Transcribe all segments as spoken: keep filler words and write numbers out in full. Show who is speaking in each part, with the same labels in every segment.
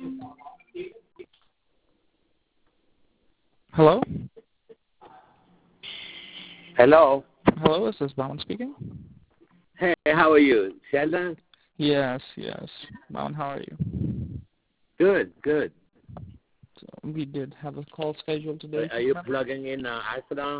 Speaker 1: Hello?
Speaker 2: Hello.
Speaker 1: Hello, is this Bhavan speaking?
Speaker 2: Hey, how are you? Sheldon?
Speaker 1: Yes, yes. Bhavan, how are you?
Speaker 2: Good, good.
Speaker 1: So we did have a call scheduled today.
Speaker 2: Are, are you plugging in uh, Isilon?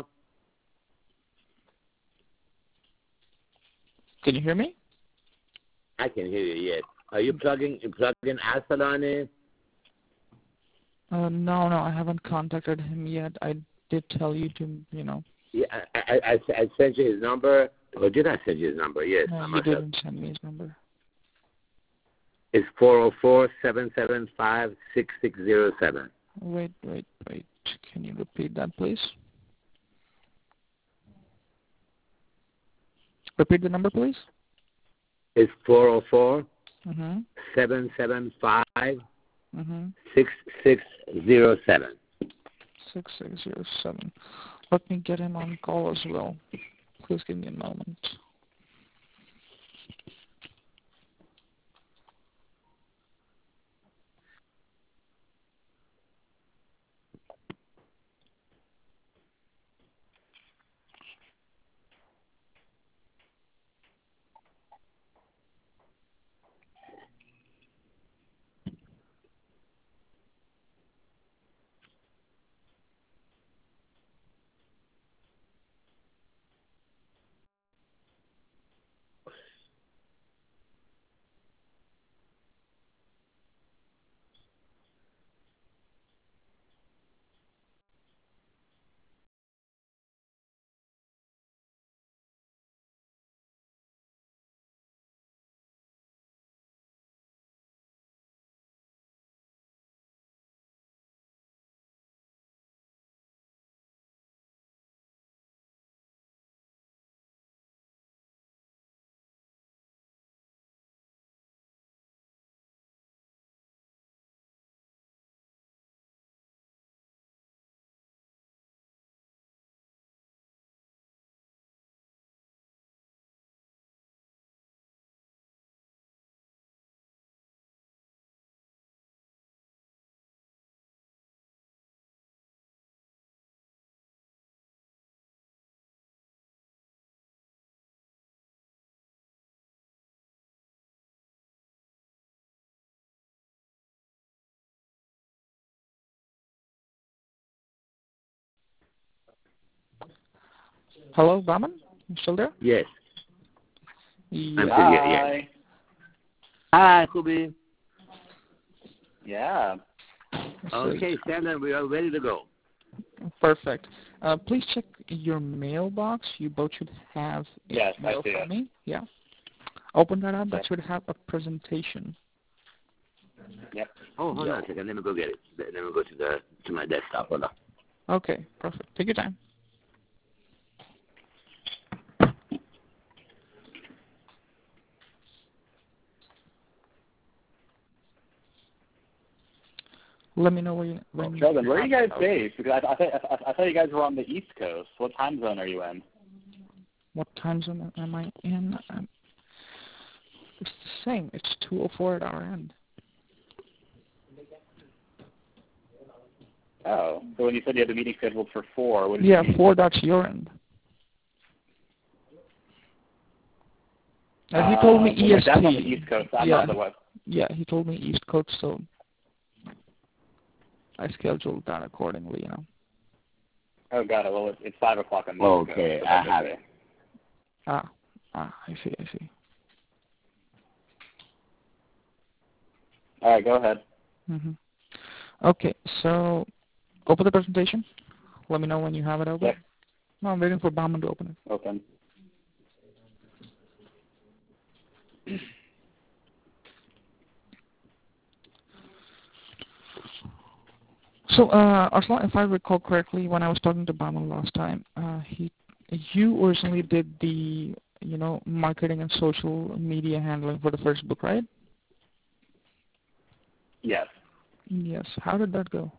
Speaker 1: Can you hear me?
Speaker 2: I can hear you, yes. Are you plugging you plugging Isilon in?
Speaker 1: Uh, no, no, I haven't contacted him yet. I did tell you to, you know.
Speaker 2: Yeah, I, I, I, I sent you his number. Or did I send you his number? Yes.
Speaker 1: No,
Speaker 2: I
Speaker 1: you
Speaker 2: must have.
Speaker 1: didn't send me his number.
Speaker 2: It's four oh four, seven seven five, six six zero seven.
Speaker 1: Wait, wait, wait. Can you repeat that, please? Repeat the number, please.
Speaker 2: It's four oh four,
Speaker 1: Mm-hmm.
Speaker 2: seven seven five,
Speaker 1: Mm-hmm.
Speaker 2: six six zero seven.
Speaker 1: six six zero seven. Let me get him on call as well. Please give me a moment. Hello, Bhavan? You still there?
Speaker 2: Yes.
Speaker 1: Yes.
Speaker 2: I'm here, yes. Hi, Kubi.
Speaker 3: Yeah.
Speaker 2: Okay, Sheldon, we are ready to go.
Speaker 1: Perfect. Uh, please check your mailbox. You both should have a
Speaker 3: Yes,
Speaker 1: mail
Speaker 3: I see
Speaker 1: from
Speaker 3: it.
Speaker 1: me. Yeah. Open that up. That
Speaker 3: Okay.
Speaker 1: should have a presentation.
Speaker 3: Yep.
Speaker 2: Oh, hold
Speaker 1: Yeah.
Speaker 2: on a second. Let me go get it. Let me go to the to my desktop. Hold on.
Speaker 1: Okay, perfect. Take your time. Let me know when you, when you
Speaker 3: Sheldon, where are you guys
Speaker 1: have-
Speaker 3: based? Because I, I, thought, I, I thought you guys were on the East Coast. What time zone are you in?
Speaker 1: What time zone am I in? Um, it's the same. It's two oh four at our end.
Speaker 3: Oh, so when you said you had the meeting scheduled for four, what did
Speaker 1: Yeah,
Speaker 3: you mean?
Speaker 1: four, that's your end. Uh, he told me
Speaker 3: Uh,
Speaker 1: E
Speaker 3: well,
Speaker 1: S T.
Speaker 3: that's on the East Coast. I'm
Speaker 1: yeah.
Speaker 3: on the West.
Speaker 1: Yeah, he told me East Coast, so I scheduled that accordingly, you know.
Speaker 3: Oh, got it. Well, it's, it's five o'clock on the East Coast.
Speaker 2: Okay,
Speaker 3: so
Speaker 2: I
Speaker 3: that's
Speaker 2: have
Speaker 3: okay.
Speaker 2: it.
Speaker 1: Ah, ah, I see, I see.
Speaker 3: All right, go ahead.
Speaker 1: Mm-hmm. Okay, so open the presentation. Let me know when you have it open.
Speaker 3: Yep.
Speaker 1: No, I'm waiting for Bauman to open it.
Speaker 3: Open.
Speaker 1: So, uh, Arslan, if I recall correctly, when I was talking to Bauman last time, uh, he, you originally did the, you know, marketing and social media handling for the first book, right?
Speaker 3: Yes.
Speaker 1: Yes. How did that go?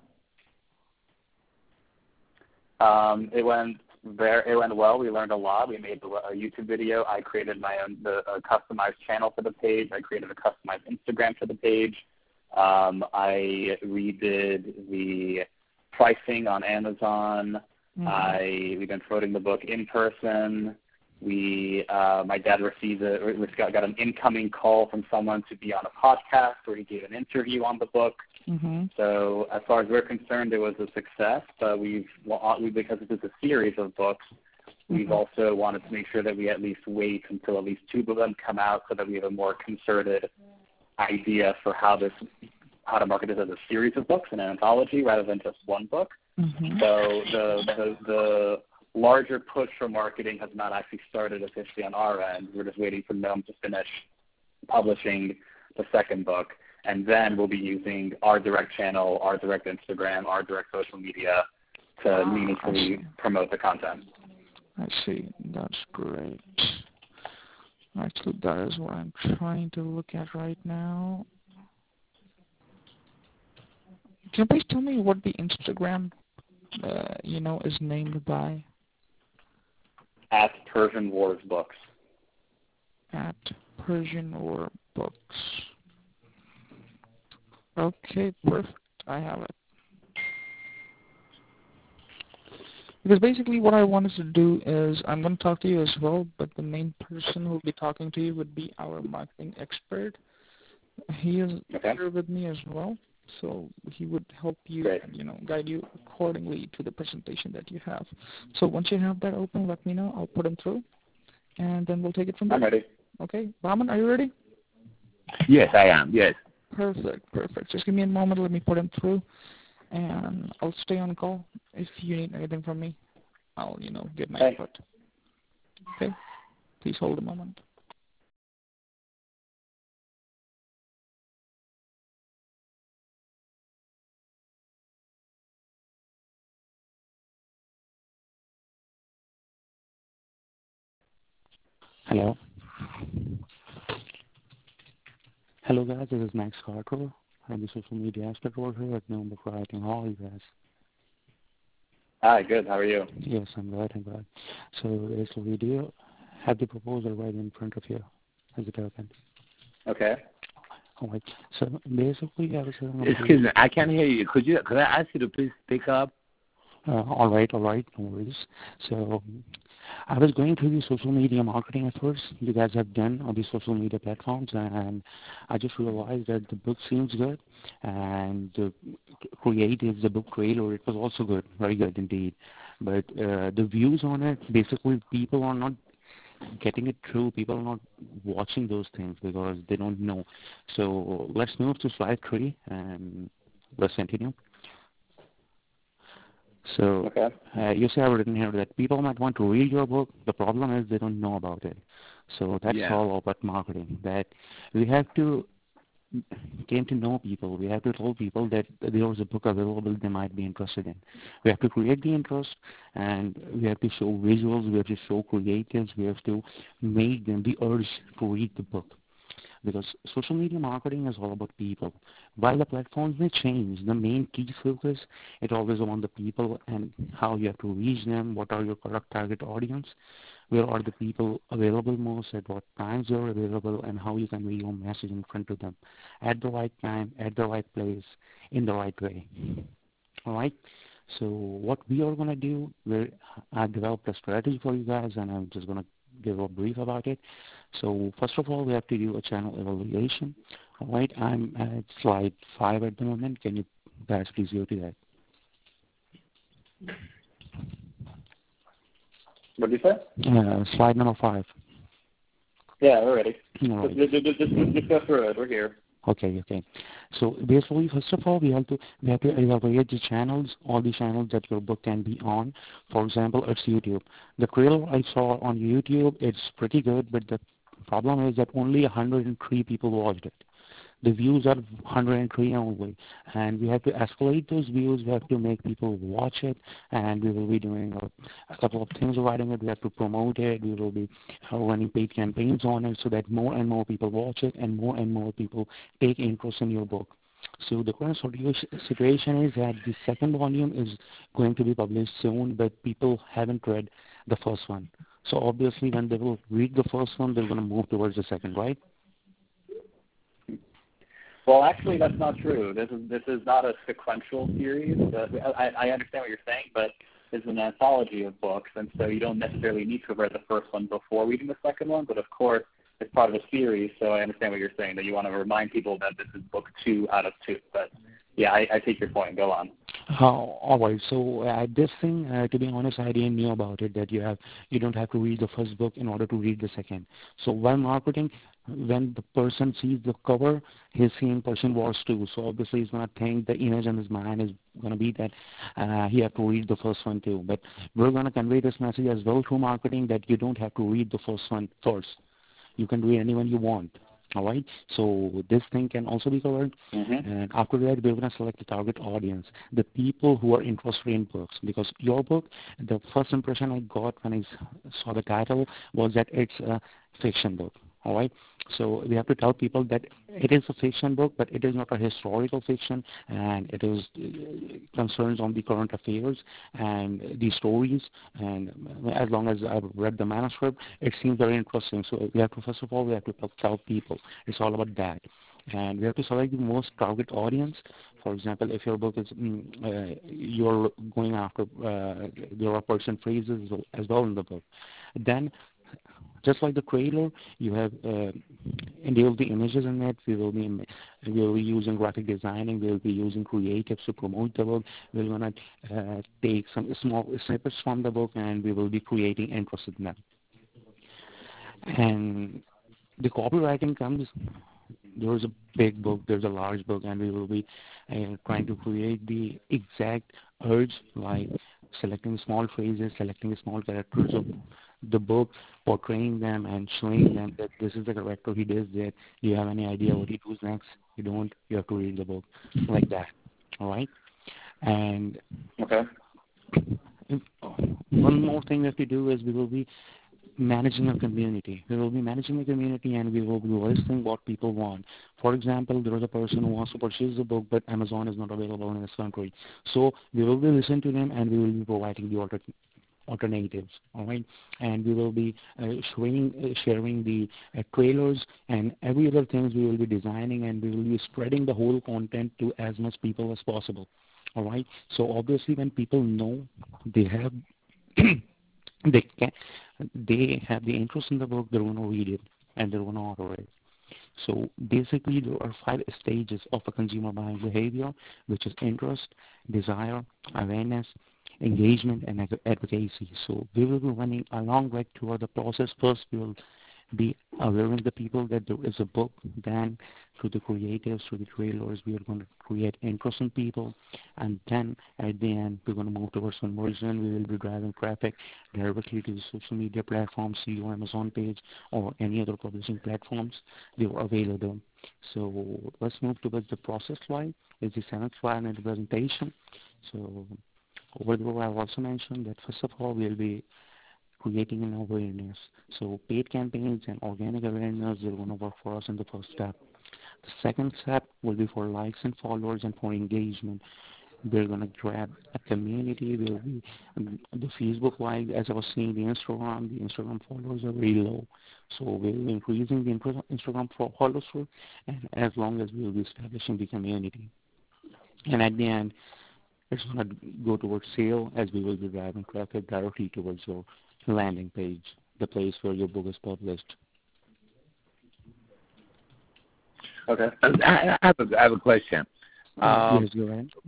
Speaker 3: Um, it went very, it went well. We learned a lot. We made a YouTube video. I created my own the a customized channel for the page. I created a customized Instagram for the page. Um, I redid the pricing on Amazon.
Speaker 1: Mm-hmm.
Speaker 3: I we've been promoting the book in person. We uh, my dad received a we got, got an incoming call from someone to be on a podcast where he gave an interview on the book.
Speaker 1: Mm-hmm.
Speaker 3: So as far as we're concerned, it was a success. But we've we, because this is a series of books, we've
Speaker 1: Mm-hmm.
Speaker 3: also wanted to make sure that we at least wait until at least two of them come out, so that we have a more concerted idea for how this how to market this as a series of books, an anthology, rather than just one book.
Speaker 1: Mm-hmm.
Speaker 3: So the, the the larger push for marketing has not actually started officially on our end. We're just waiting for Gnome to finish publishing the second book, and then we'll be using our direct channel, our direct Instagram, our direct social media to
Speaker 1: Ah,
Speaker 3: meaningfully promote the content.
Speaker 1: I see. That's great. Actually, that is what I'm trying to look at right now. Can you please tell me what the Instagram, uh, you know, is named by?
Speaker 3: At Persian Wars Books.
Speaker 1: At Persian War Books. Okay, perfect. I have it. Because basically what I wanted to do is I'm going to talk to you as well, but the main person who will be talking to you would be our marketing expert. He is
Speaker 3: Okay.
Speaker 1: here with me as well, so he would help you,
Speaker 3: Great.
Speaker 1: and, you know, guide you accordingly to the presentation that you have. So once you have that open, let me know. I'll put him through, and then we'll take it from there.
Speaker 3: I'm ready.
Speaker 1: Okay, Bahman, are you ready?
Speaker 2: Yes, I am. Yes.
Speaker 1: Perfect, perfect. Just give me a moment. Let me put him through, and I'll stay on call. If you need anything from me, I'll, you know, get my
Speaker 3: Okay.
Speaker 1: input. Okay? Please hold a moment.
Speaker 4: Hello. Hello guys, this is Max Carter. I'm the social media expert over here at Gnome Book Writing. How are you guys?
Speaker 3: Hi, good. How are you?
Speaker 4: Yes, I'm glad, I'm glad. So there's a video. Have the proposal right in front of you. Is it open?
Speaker 3: Okay.
Speaker 4: All right. So basically, I was saying...
Speaker 2: Excuse me, I can't hear you. Could you? Could I ask you to please speak up?
Speaker 4: Uh, all right, all right, no worries. So I was going through the social media marketing efforts you guys have done on the social media platforms, and I just realized that the book seems good, and the creatives, the book trailer, it was also good, very good indeed. But uh, the views on it, basically people are not getting it through. People are not watching those things because they don't know. So let's move to slide three, and let's continue. So
Speaker 3: Okay.
Speaker 4: uh, you say I've written here that people might want to read your book. The problem is they don't know about it. So that's
Speaker 2: Yeah.
Speaker 4: all about marketing. That we have to get to know people. We have to tell people that there is a book available they might be interested in. We have to create the interest, and we have to show visuals. We have to show creatives. We have to make them the urge to read the book. Because social media marketing is all about people. While the platforms may change, the main key focus is always on the people and how you have to reach them, what are your correct target audience, where are the people available most, at what times they're available, and how you can read your message in front of them at the right time, at the right place, in the right way. All right? So what we are going to do, we're, I developed a strategy for you guys, and I'm just going to give a brief about it. So first of all, we have to do a channel evaluation. All right, I'm at slide five at the moment. Can you guys please go to that?
Speaker 3: What did you say?
Speaker 4: Uh, slide number five.
Speaker 3: Yeah, we're ready.
Speaker 4: All right.
Speaker 3: Just, just, just, just, just go through it. We're here.
Speaker 4: Okay, okay. So basically, first of all, we have to we have to evaluate the channels, all the channels that your book can be on. For example, it's YouTube. The trailer I saw on YouTube, it's pretty good, but the problem is that only one hundred three people watched it. The views are one hundred three only, and we have to escalate those views. We have to make people watch it, and we will be doing a, a couple of things regarding it. We have to promote it. We will be uh, running paid campaigns on it so that more and more people watch it, and more and more people take interest in your book. So the current situation is that the second volume is going to be published soon, but people haven't read the first one. So obviously, when they will read the first one, they're going to move towards the second, right?
Speaker 3: Well, actually, that's not true. This is this is not a sequential series. Uh, I, I understand what you're saying, but it's an anthology of books, and so you don't necessarily need to have read the first one before reading the second one. But of course, it's part of a series, so I understand what you're saying, that you want to remind people that this is book two out of two. But yeah, I, I take your point. Go on.
Speaker 4: Uh, all right. So uh, this thing, uh, to be honest, I didn't know about it. That you have, you don't have to read the first book in order to read the second. So while marketing, when the person sees the cover, he's seeing Persian Wars two. So obviously, he's gonna think the image in his mind is gonna be that uh, he have to read the first one too. But we're gonna convey this message as well through marketing that you don't have to read the first one first. You can read anyone you want. All right. So this thing can also be covered.
Speaker 3: Mm-hmm.
Speaker 4: And after that, we're going to select the target audience, the people who are interested in books. Because your book, the first impression I got when I saw the title was that it's a fiction book. All right. So we have to tell people that it is a fiction book, but it is not a historical fiction, and it is uh, concerns on the current affairs and the stories. And as long as I've read the manuscript, it seems very interesting. So we have to, first of all, we have to tell people. It's all about that. And we have to select the most target audience. For example, if your book is, mm, uh, you're going after, uh, there are Persian phrases as well in the book, then just like the trailer, you have, uh, and there will be images in it. We will be, we will be using graphic designing. We will be using creatives to promote the book. We're gonna uh, take some small snippets from the book, and we will be creating interest in them. And the copywriting comes. There's a big book. There's a large book, and we will be uh, trying to create the exact urge, like selecting small phrases, selecting small characters of the book, portraying them and showing them that this is the character he does that. Do you have any idea what he does next? You don't. You have to read the book like that. All right. And
Speaker 3: okay.
Speaker 4: If, one more thing that we do is we will be managing a community. We will be managing a community, and we will be listing what people want. For example, there is a person who wants to purchase the book, but Amazon is not available in this country. So we will be listening to them, and we will be providing the alter- alternatives. All right, and we will be uh, showing, uh, sharing the uh, trailers and every other things we will be designing, and we will be spreading the whole content to as much people as possible. All right. So obviously, when people know they have they can they have the interest in the book, they're going to read it and they're going to order it. So basically, there are five stages of a consumer buying behavior, which is interest, desire, awareness, engagement, and advocacy. So we will be running a long way toward the process. First, we will be awareing the people that there is a book. Then, through the creatives, through the trailers, we are going to create interest in people. And then, at the end, we're going to move towards conversion. We will be driving traffic directly to the social media platforms, see your Amazon page, or any other publishing platforms. They are available. So let's move towards the process slide. It's the seventh slide in the presentation. So over there, I've also mentioned that, first of all, we'll be creating an awareness. So paid campaigns and organic awareness are going to work for us in the first step. The second step will be for likes and followers and for engagement. We're going to grab a community. We'll be, um, the Facebook like, as I was saying, the Instagram, the Instagram followers are very low. So we'll be increasing the Instagram followers, and as long as we'll be establishing the community. And at the end, it's going to go towards sale, as we will be driving traffic directly towards your landing page, the place where your book is published.
Speaker 2: Okay. I have a, I have a question. Um,
Speaker 4: yes, go ahead.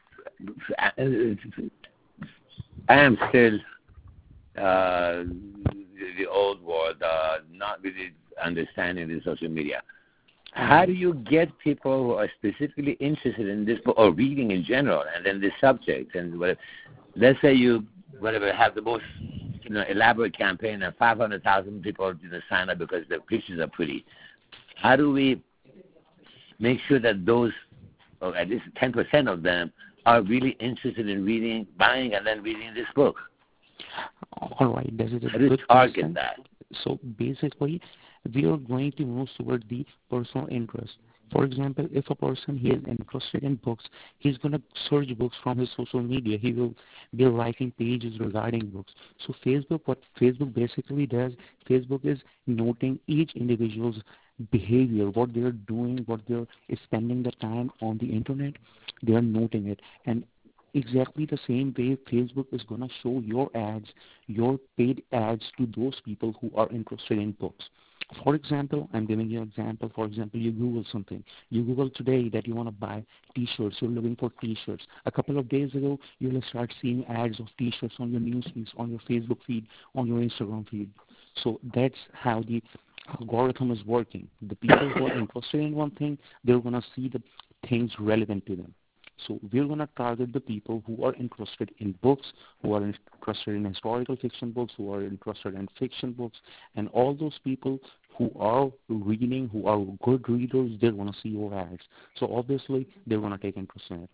Speaker 2: I am still uh, the old world, uh, not really understanding the social media. How do you get people who are specifically interested in this book or reading in general, and then this subject? And whatever. Let's say you whatever have the most you know elaborate campaign, and five hundred thousand people you know, sign up because the pictures are pretty. How do we make sure that those, or at least ten percent of them, are really interested in reading, buying, and then reading this book?
Speaker 4: All right, that is a
Speaker 2: How do you
Speaker 4: good
Speaker 2: target
Speaker 4: question.
Speaker 2: that?
Speaker 4: So basically, we are going to move toward the personal interest. For example, if a person he is interested in books, he's going to search books from his social media. He will be writing pages regarding books. So Facebook, what Facebook basically does, Facebook is noting each individual's behavior, what they're doing, what they're spending the time on the internet, they are noting it. And exactly the same way Facebook is going to show your ads, your paid ads to those people who are interested in books. For example, I'm giving you an example. For example, you Google something. You Google today that you want to buy T-shirts. You're looking for T-shirts. A couple of days ago, you'll start seeing ads of T-shirts on your news feeds, on your Facebook feed, on your Instagram feed. So that's how the algorithm is working. The people who are interested in one thing, they're going to see the things relevant to them. So we're going to target the people who are interested in books, who are interested in historical fiction books, who are interested in fiction books, and all those people who are reading, who are good readers, they're going to see your ads. So obviously, they're going to take interest in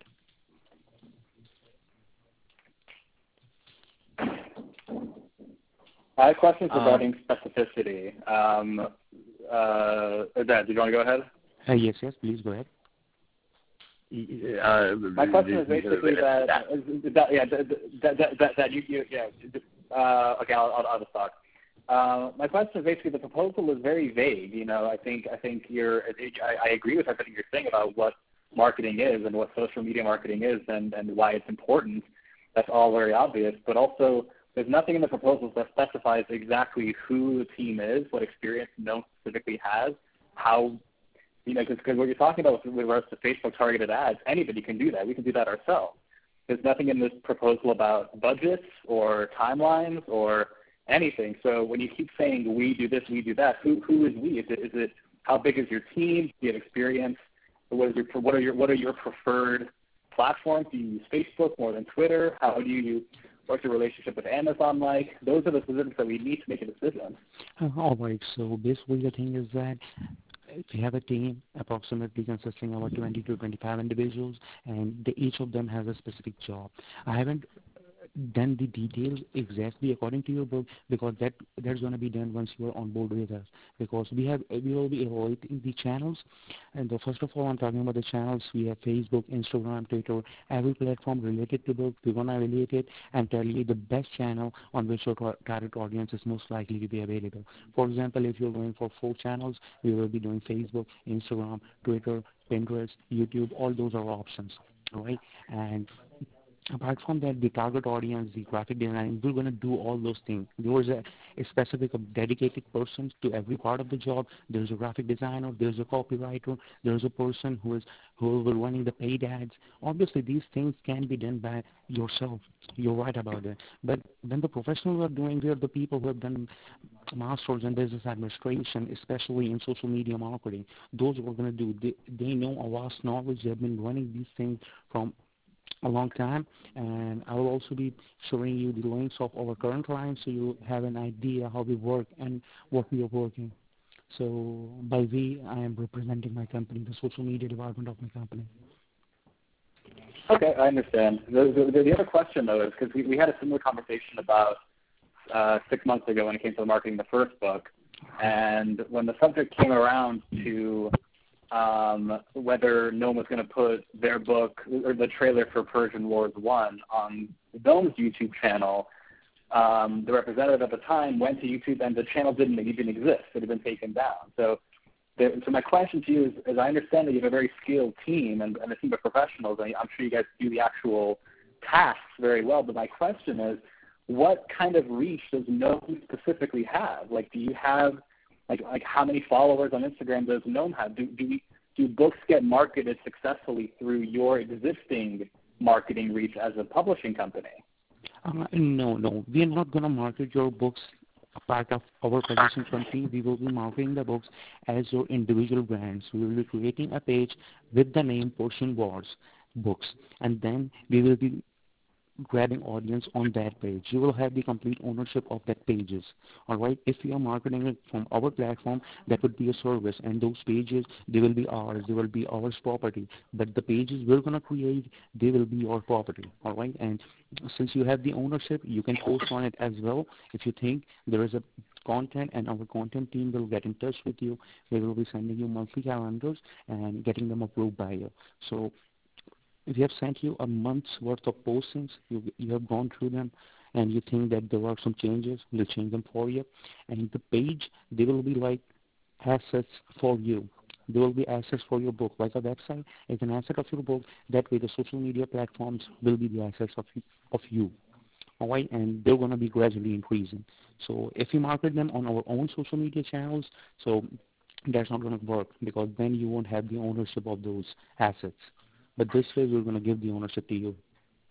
Speaker 4: it.
Speaker 3: I have questions
Speaker 2: Um,
Speaker 3: regarding specificity. Um, uh, Dad, do you want to go ahead?
Speaker 4: Uh, yes, yes, please go ahead.
Speaker 2: uh,
Speaker 3: My question is basically that,
Speaker 2: that
Speaker 3: that yeah, that, that, that, that, that you, you, yeah, uh, okay, I'll, I'll, I'll just talk. Uh, my question is basically the proposal is very vague. You know, I think, I think you're, I, I agree with everything you're saying about what marketing is and what social media marketing is and, and why it's important. That's all very obvious, but also there's nothing in the proposals that specifies exactly who the team is, what experience Gnome specifically has, how, you know, because what you're talking about with regards to Facebook targeted ads, anybody can do that. We can do that ourselves. There's nothing in this proposal about budgets or timelines or anything. So when you keep saying we do this, we do that, who who is we? Is it is it how big is your team? Do you have experience? What is your what are your what are your preferred platforms? Do you use Facebook more than Twitter? How do you what's your relationship with Amazon like? Those are the specifics that we need to make a decision.
Speaker 4: Uh, all right. So basically, the thing is that we have a team approximately consisting of twenty to twenty-five individuals, and they, each of them has a specific job. I haven't done the details exactly according to your book because that that's going to be done once you are on board with us, because we have we will be evaluating the channels. And the, first of all, I'm talking about the channels. We have Facebook, Instagram, Twitter, every platform related to book. We're going to evaluate it and tell you the best channel on which your tar- target audience is most likely to be available. For example, if you're going for four channels, we will be doing Facebook, Instagram, Twitter, Pinterest, YouTube. All those are options, all right? And apart from that, the target audience, the graphic design, we're going to do all those things. There's a, a specific, a dedicated person to every part of the job. There's a graphic designer, there's a copywriter, there's a person who is who will be running the paid ads. Obviously, these things can be done by yourself. You're right about it. But when the professionals are doing, they're the people who have done masters in business administration, especially in social media marketing. Those are what we're going to do. They, they know a vast knowledge. They've been running these things from a long time, and I will also be showing you the links of our current clients so you have an idea how we work and what we are working. So by we, I am representing my company, the social media department of my company.
Speaker 3: Okay, I understand. The, the, the other question, though, is because we, we had a similar conversation about uh, six months ago when it came to marketing the first book, and when the subject came around to um, whether Gnome was going to put their book or the trailer for Persian Wars one on Gnome's YouTube channel, um, the representative at the time went to YouTube and the channel didn't even exist. It had been taken down. So there, so my question to you is, as I understand that you have a very skilled team and, and a team of professionals, and I'm sure you guys do the actual tasks very well, but my question is, what kind of reach does Gnome specifically have? Like, do you have Like, like how many followers on Instagram does Gnome have? Do, do, we, do books get marketed successfully through your existing marketing reach as a publishing company?
Speaker 4: Uh, no, no. We are not going to market your books a part of our publishing company. We will be marketing the books as your individual brands. We will be creating a page with the name Persian Wars Books, and then we will be grabbing audience on that page. You will have the complete ownership of that pages. All right. If you are marketing it from our platform, that would be a service, and those pages, they will be ours. They will be ours property. But the pages we're gonna create, they will be your property. All right. And since you have the ownership, you can post on it as well. If you think there is a content, and our content team will get in touch with you. We will be sending you monthly calendars and getting them approved by you. So if you have sent you a month's worth of postings, you you have gone through them, and you think that there are some changes, we'll change them for you. And the page, they will be like assets for you. There will be assets for your book, like a website is an asset of your book. That way, the social media platforms will be the assets of of you. All right, and they're going to be gradually increasing. So if you market them on our own social media channels, so that's not going to work because then you won't have the ownership of those assets. But this way, we're going to give the ownership to you.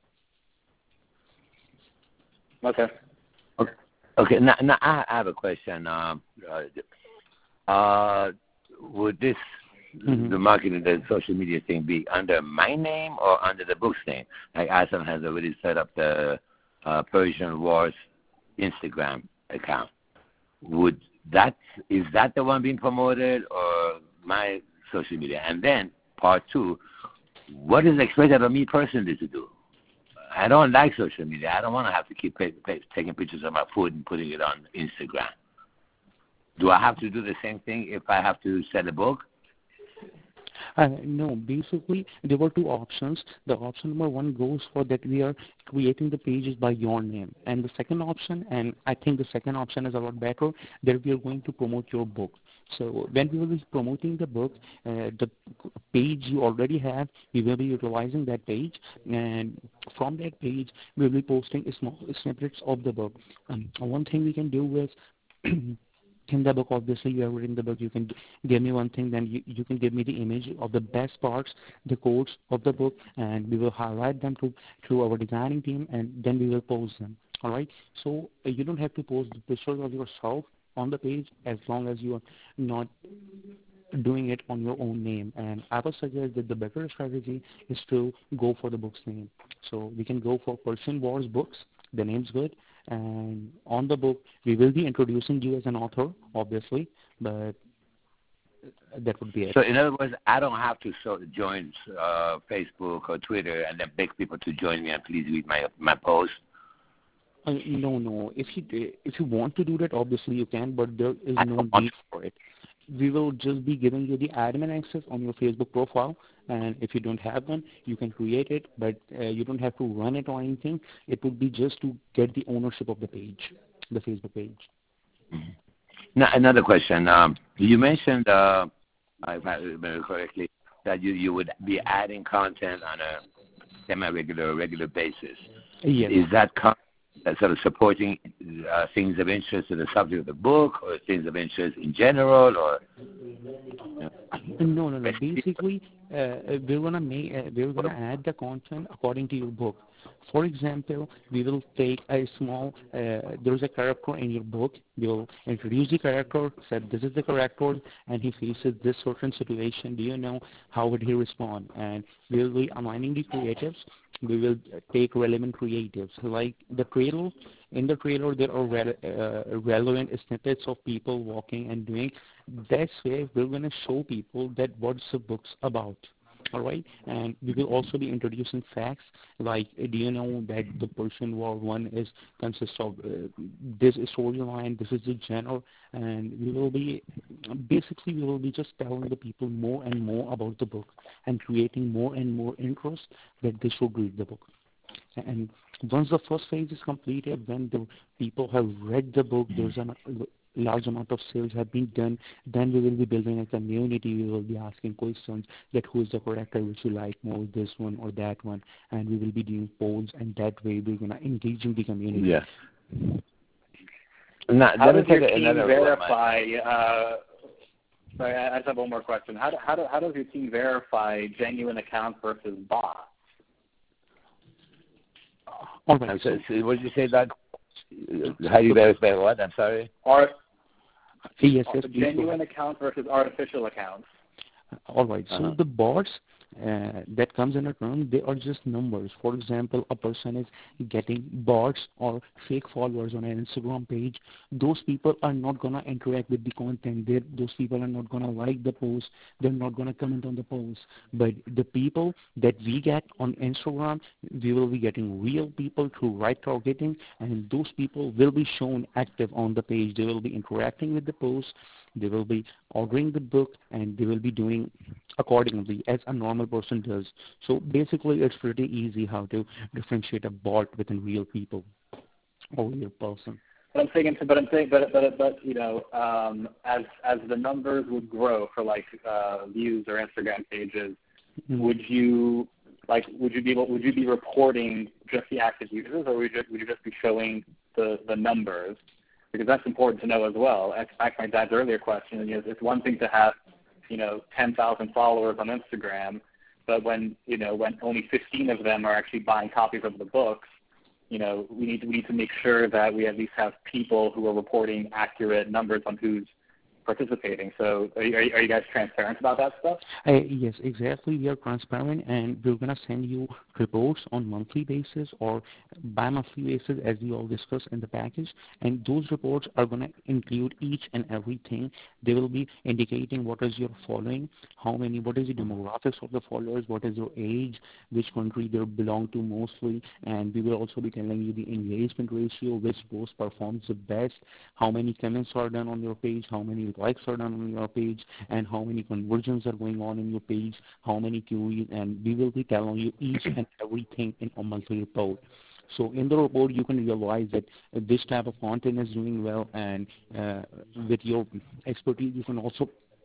Speaker 3: Okay.
Speaker 2: Okay. Okay. Now, now I have a question. Um, uh, uh, would this
Speaker 4: Mm-hmm.
Speaker 2: the marketing, the social media thing, be under my name or under the book's name? Like Asan has already set up the uh, Persian Wars Instagram account. Would that is that the one being promoted or my social media? And then part two, what is expected of me personally to do? I don't like social media. I don't want to have to keep pay, pay, taking pictures of my food and putting it on Instagram. Do I have to do the same thing if I have to sell a book?
Speaker 4: Uh, no, basically there were two options. The option number one goes for that we are creating the pages by your name, and the second option, and I think the second option is a lot better, that we are going to promote your book. So when we will be promoting the book, uh, the page you already have, we will be utilizing that page, and from that page we will be posting small snippets of the book. Um, one thing we can do is in the book, obviously, you have written the book. You can give me one thing, then you, you can give me the image of the best parts, the quotes of the book, and we will highlight them to, to our designing team, and then we will post them. All right? So uh, you don't have to post the pictures of yourself on the page as long as you are not doing it on your own name. And I would suggest that the better strategy is to go for the book's name. So we can go for Persian Wars Books. The name's good. And on the book, we will be introducing you as an author, obviously, but that would be it.
Speaker 2: So in other words, I don't have to so join uh, Facebook or Twitter and then beg people to join me and please read my my post.
Speaker 4: Uh, no, no. If you if you want to do that, obviously you can, but there is
Speaker 2: I
Speaker 4: no
Speaker 2: don't want
Speaker 4: need for it. We will just be giving you the admin access on your Facebook profile, and if you don't have one, you can create it, but uh, you don't have to run it or anything. It would be just to get the ownership of the page, the Facebook page.
Speaker 2: Mm-hmm. Now, another question. Um, you mentioned, uh, if I remember correctly, that you, you would be adding content on a semi-regular, regular basis.
Speaker 4: Yes.
Speaker 2: Is that content uh, sort of supporting uh, things of interest in the subject of the book, or things of interest in general, or? You know,
Speaker 4: No, no, no. Basically, uh, we're gonna make uh, we're gonna add the content according to your book. For example, we will take a small. Uh, there's a character in your book. We'll introduce the character. Said this is the character, and he faces this certain situation. Do you know how would he respond? And we will be aligning the creatives. We will take relevant creatives like the trailer. In the trailer, there are re- uh, relevant snippets of people walking and doing. That's way we're going to show people that what's the book's about. All right, and we will also be introducing facts like, do you know that the Persian War One is consists of uh, this storyline, this is the genre, and we will be basically we will be just telling the people more and more about the book and creating more and more interest that they should read the book. And once the first phase is completed, when the people have read the book, there's a large amount of sales have been done, then we will be building a community. We will be asking questions that who is the character which you like more, this one or that one, and we will be doing polls, and that way we're going to engage in the community.
Speaker 2: Yeah. Now,
Speaker 3: how does your
Speaker 2: take
Speaker 3: team
Speaker 2: another
Speaker 3: verify, uh, sorry, I just have one more question. How, do, how, do, how does your team verify genuine accounts versus bots?
Speaker 4: All right.
Speaker 2: So, so what did you say, Doug? How do you verify what? I'm sorry.
Speaker 3: Are
Speaker 4: yes, yes,
Speaker 3: genuine accounts versus artificial accounts?
Speaker 4: All right. So
Speaker 2: uh-huh.
Speaker 4: the bots uh, that comes in a term, they are just numbers. For example, a person is getting bots or fake followers on an Instagram page. Those people are not going to interact with the content. They're, those people are not going to like the post. They're not going to comment on the post. But the people that we get on Instagram, we will be getting real people through right targeting, and those people will be shown active on the page. They will be interacting with the post. They will be ordering the book, and they will be doing accordingly as a normal person does. So basically, it's pretty easy how to differentiate a bot within real people or real person.
Speaker 3: But I'm saying, but I'm saying, but but but you know, um, as as the numbers would grow for like uh, views or Instagram pages, mm-hmm. would you like would you be able, would you be reporting just the active users, or would you just, would you just be showing the the numbers? Because that's important to know as well. Back to my dad's earlier question, you know, it's one thing to have, you know, ten thousand followers on Instagram, but when you know when only fifteen of them are actually buying copies of the books, you know, we need to, we need to make sure that we at least have people who are reporting accurate numbers on who's participating. So are you, are you, are you guys transparent about that stuff?
Speaker 4: Uh, yes, exactly. We are transparent, and we're going to send you reports on monthly basis or bi-monthly basis, as we all discussed in the package. And those reports are going to include each and everything. They will be indicating what is your following, how many, what is the demographics of the followers, what is your age, which country they belong to mostly, and we will also be telling you the engagement ratio, which post performs the best, how many comments are done on your page, how many likes are done on your page, and how many conversions are going on in your page, how many queries, and we will be telling you each and everything in a monthly report. So in the report, you can realize that uh, this type of content is doing well, and uh, with your expertise, you can also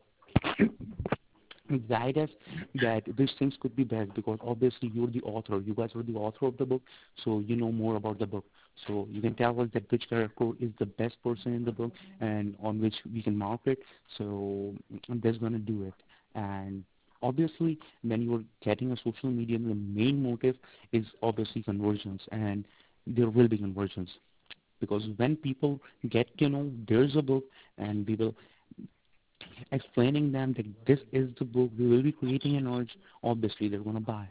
Speaker 4: guide us that these things could be best, because obviously you're the author. You guys are the author of the book, so you know more about the book. So you can tell us that which character is the best person in the book and on which we can market. So that's going to do it. And obviously, when you're getting a social media, the main motive is obviously conversions, and there will be conversions. Because when people get to know there's a book, and we will explaining them that this is the book, we will be creating an urge, obviously they're going to buy.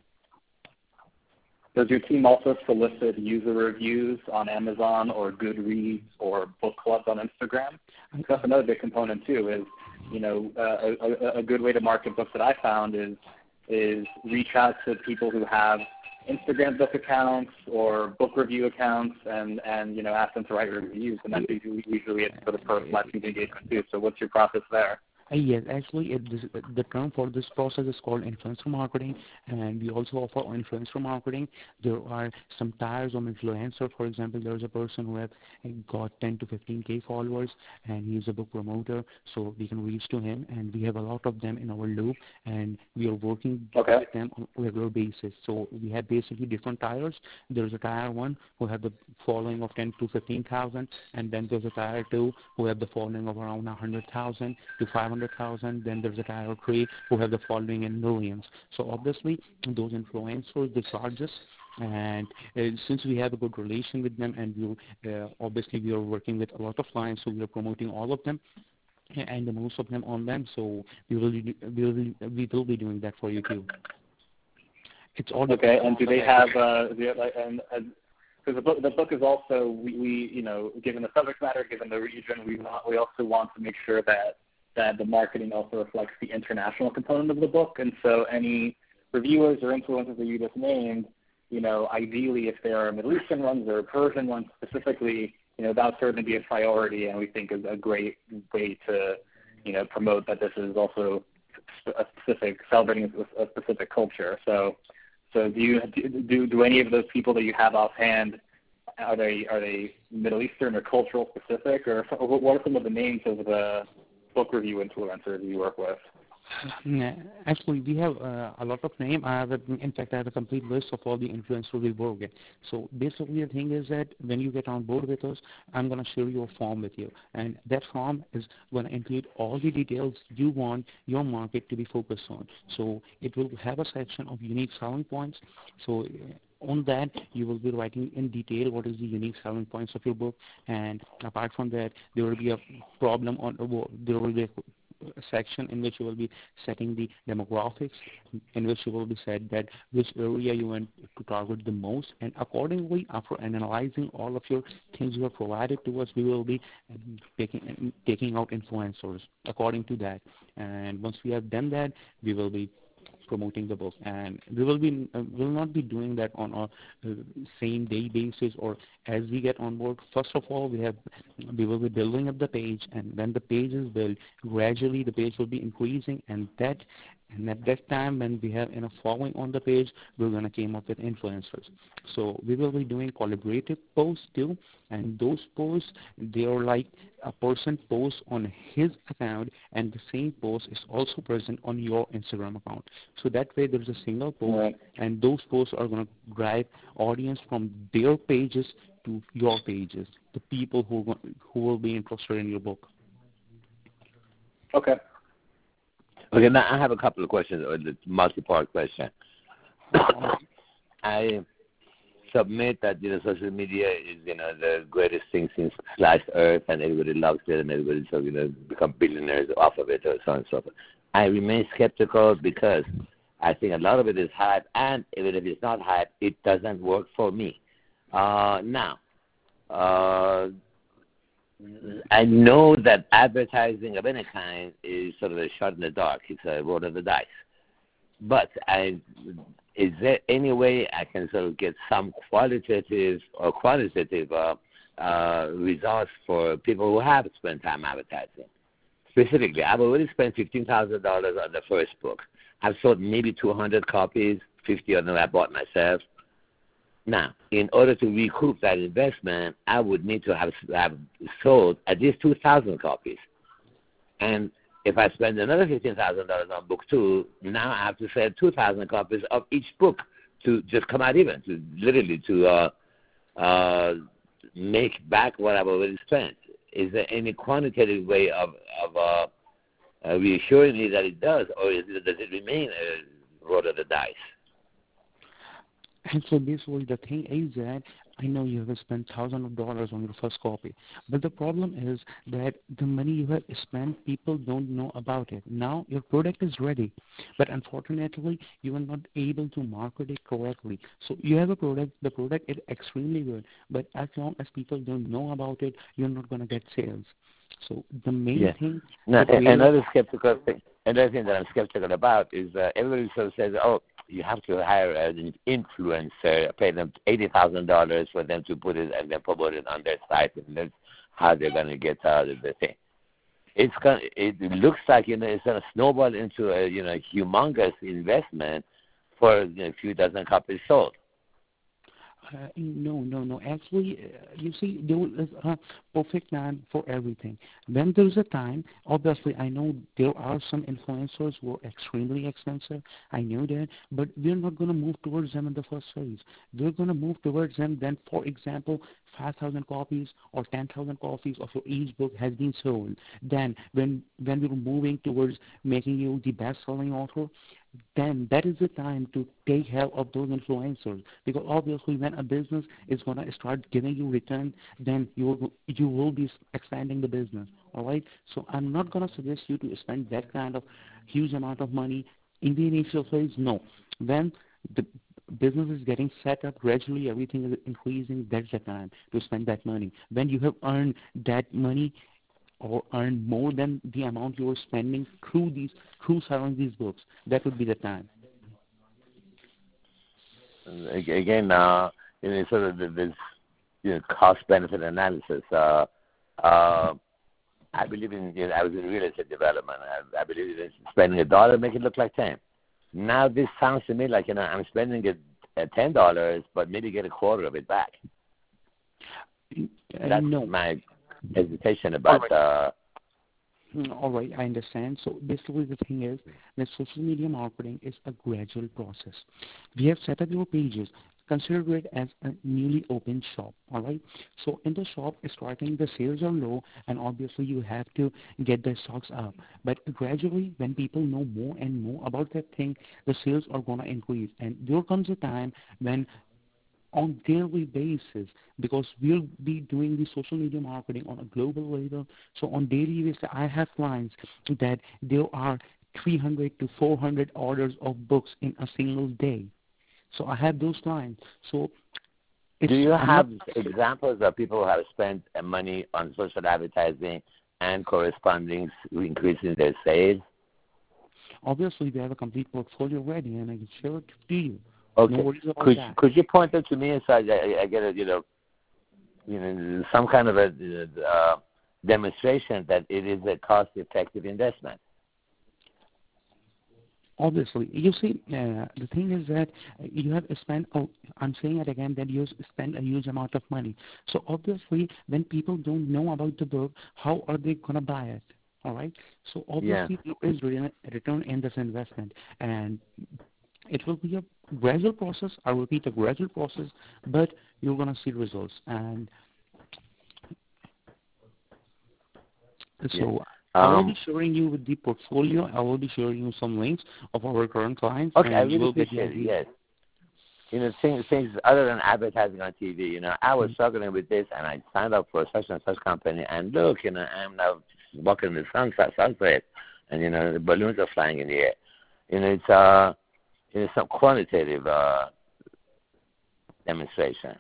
Speaker 3: Does your team also solicit user reviews on Amazon or Goodreads or book clubs on Instagram? That's another big component too. Is you know uh, a, a good way to market books that I found is is reach out to people who have Instagram book accounts or book review accounts, and and you know ask them to write reviews, and that's usually usually it's for the first live feed engagement too. So what's your process there?
Speaker 4: Uh, yes, actually, it, this, the term for this process is called influencer marketing, and we also offer influencer marketing. There are some tiers of influencer. For example, there is a person who has got ten to fifteen K followers, and he is a book promoter, so we can reach to him, and we have a lot of them in our loop, and we are working
Speaker 3: okay.
Speaker 4: with them on a regular basis. So we have basically different tiers. There is a tier one who have the following of ten to fifteen thousand, and then there's a tier two who have the following of around one hundred thousand to five hundred thousand. Then there's a tier three who have the following in millions. So obviously those influencers, they charge us, and uh, since we have a good relation with them, and we uh, obviously we are working with a lot of clients, so we are promoting all of them and the most of them on them. So we will be, we will be, we will be doing that for you too. It's all
Speaker 3: okay. And do they have uh, the, like, and because the book the book is also we, we you know given the subject matter, given the region, we want we also want to make sure that that the marketing also reflects the international component of the book. And so any reviewers or influencers that you just named, you know, ideally if there are Middle Eastern ones or Persian ones specifically, you know, that would certainly be a priority, and we think is a great way to, you know, promote that this is also a specific, celebrating a specific culture. So, so do you do do any of those people that you have offhand, are they are they Middle Eastern or cultural specific, or what are some of the names of the book review influencers you work with?
Speaker 4: Actually, we have uh, a lot of names. I have, a, in fact, I have a complete list of all the influencers we work with. So basically, the thing is that when you get on board with us, I'm going to share your form with you, and that form is going to include all the details you want your market to be focused on. So it will have a section of unique selling points. So on that, you will be writing in detail what is the unique selling points of your book, and apart from that, there will be a problem on there will be a section in which you will be setting the demographics, in which you will be said that which area you want to target the most, and accordingly, after analyzing all of your things you have provided to us, we will be taking taking out influencers according to that. And once we have done that, we will be promoting the book, and we will be uh, will not be doing that on a uh, same day basis or as we get on board. First of all, we have we will be building up the page, and when the page is built, gradually the page will be increasing, and that And at that time, when we have enough following on the page, we're going to come up with influencers. So we will be doing collaborative posts too, and those posts, they are like a person posts on his account, and the same post is also present on your Instagram account. So that way, there's a single post,
Speaker 3: Right.
Speaker 4: and those posts are going to drive audience from their pages to your pages, the people who who will be interested in your book.
Speaker 3: Okay.
Speaker 2: Okay, now I have a couple of questions, or the multi-part question. I submit that, you know, social media is, you know, the greatest thing since sliced earth, and everybody loves it, and everybody, so, you know, become billionaires off of it, or so on and so forth. I remain skeptical because I think a lot of it is hype, and even if it's not hype, it doesn't work for me. Uh, now, uh, I know that advertising of any kind is sort of a shot in the dark. It's a roll of the dice. But I, is there any way I can sort of get some qualitative or quantitative uh, uh, results for people who have spent time advertising? Specifically, I've already spent fifteen thousand dollars on the first book. I've sold maybe two hundred copies, fifty of them I bought myself. Now, in order to recoup that investment, I would need to have, have sold at least two thousand copies. And if I spend another fifteen thousand dollars on book two, now I have to sell two thousand copies of each book to just come out even, to literally to uh, uh, make back what I've already spent. Is there any quantitative way of, of uh, uh, reassuring me that it does, or is it, does it remain a roll of the dice?
Speaker 4: And so basically the thing is that I know you have spent thousands of dollars on your first copy, but the problem is that the money you have spent, people don't know about it. Now your product is ready, but unfortunately you are not able to market it correctly. So you have a product, the product is extremely good, but as long as people don't know about it, you're not going to get sales. So the main
Speaker 2: yeah.
Speaker 4: thing...
Speaker 2: Now, another skeptical thing, another thing that I'm skeptical about is uh, everybody sort of says, oh, you have to hire an influencer, pay them eighty thousand dollars for them to put it and then promote it on their site, and that's how they're going to get out of the thing. It's gonna, it looks like, you know, it's going to snowball into a, you know, humongous investment for, you know, a few dozen copies sold.
Speaker 4: Uh, no, no, no. Actually, uh, you see, there is a perfect plan for everything. When there's a time, obviously, I know there are some influencers who are extremely expensive. I know that, but we're not going to move towards them in the first phase. We're going to move towards them then, for example, five thousand copies or ten thousand copies of your each book has been sold. Then, when when we're moving towards making you the best-selling author, then that is the time to take help of those influencers. Because obviously when a business is going to start giving you return, then you will, you will be expanding the business. All right? So I'm not going to suggest you to spend that kind of huge amount of money in the initial phase. No. When the business is getting set up, gradually everything is increasing, that's the time to spend that money. When you have earned that money, or earn more than the amount you are spending through these through selling these books, that would be the time.
Speaker 2: Again, uh, you know, sort of this, you know, cost-benefit analysis. Uh, uh, I believe in, you know, I was in real estate development. I, I believe in spending a dollar, make it look like ten. Now this sounds to me like, you know, I'm spending it at ten dollars, but maybe get a quarter of it back.
Speaker 4: Uh,
Speaker 2: That's
Speaker 4: no.
Speaker 2: my hesitation about.
Speaker 4: All right.
Speaker 2: Uh,
Speaker 4: All right, I understand. So basically the thing is that social media marketing is a gradual process. We have set up your pages. Consider it as a newly opened shop, all right? So in the shop, starting the sales are low, and obviously you have to get the stocks up. But gradually, when people know more and more about that thing, the sales are going to increase. And there comes a time when on daily basis, because we'll be doing the social media marketing on a global level. So on daily basis, I have clients that there are three hundred to four hundred orders of books in a single day. So I have those clients. So it's,
Speaker 2: do you
Speaker 4: I'm
Speaker 2: have
Speaker 4: not,
Speaker 2: examples of people who have spent money on social advertising and corresponding increasing their sales?
Speaker 4: Obviously, we have a complete portfolio ready, and I can share it to you.
Speaker 2: Okay.
Speaker 4: No worries about
Speaker 2: could
Speaker 4: that.
Speaker 2: could you point it to me so I, I get a you know, you know some kind of a uh, demonstration that it is a cost-effective investment?
Speaker 4: Obviously, you see, uh, the thing is that you have spent, oh, I'm saying it again, that you spend a huge amount of money. So obviously, when people don't know about the book, how are they going to buy it? All right? So
Speaker 2: Yeah.
Speaker 4: obviously, there is re- return in this investment. And it will be a gradual process. I repeat, a gradual process, but you're going to see results. And
Speaker 2: Yeah.
Speaker 4: so I will be
Speaker 2: Um,
Speaker 4: sharing you with the portfolio. I will be sharing you some links of our current clients,
Speaker 2: okay, I
Speaker 4: and you
Speaker 2: really
Speaker 4: will get the
Speaker 2: appreciate it.
Speaker 4: idea.
Speaker 2: Yes. You know, things, things other than advertising on T V. You know, I was
Speaker 4: Mhm.
Speaker 2: struggling with this, and I signed up for such and such company. And look, you know, I'm now walking in the sunset, sunset, and you know, the balloons are flying in the air. You know, it's uh, it's some quantitative uh, demonstration.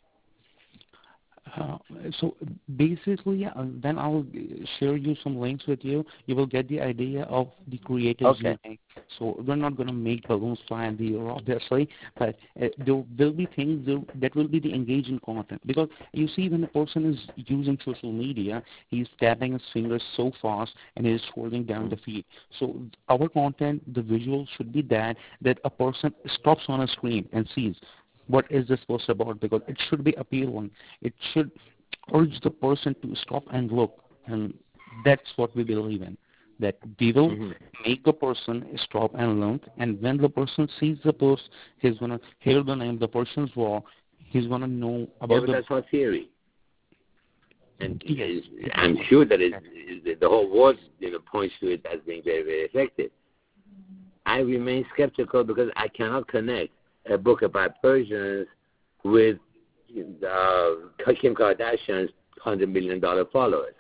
Speaker 4: Uh, so basically, uh, then I'll share you some links with you. You will get the idea of the creatives
Speaker 2: Okay.
Speaker 4: you make. So we're not going to make balloons fly in the air, obviously, but uh, there will be things there, that will be the engaging content. Because you see, when a person is using social media, he's tapping his fingers so fast and he's scrolling down the feed. So our content, the visual should be that that a person stops on a screen and sees what is this post about, because it should be appealing. It should urge the person to stop and look, and that's what we believe in. That we will
Speaker 2: Mm-hmm.
Speaker 4: make the person stop and look, and when the person sees the post, he's gonna hear the name, the person's wall, he's gonna know
Speaker 2: Yeah,
Speaker 4: about
Speaker 2: but
Speaker 4: the.
Speaker 2: that's our theory, and
Speaker 4: Yes,
Speaker 2: is-
Speaker 4: it is.
Speaker 2: I'm sure that it, it, the whole world, you know, points to it as being very, very effective. I remain skeptical because I cannot connect a book about Persians with uh, Kim Kardashian's hundred million dollar followers.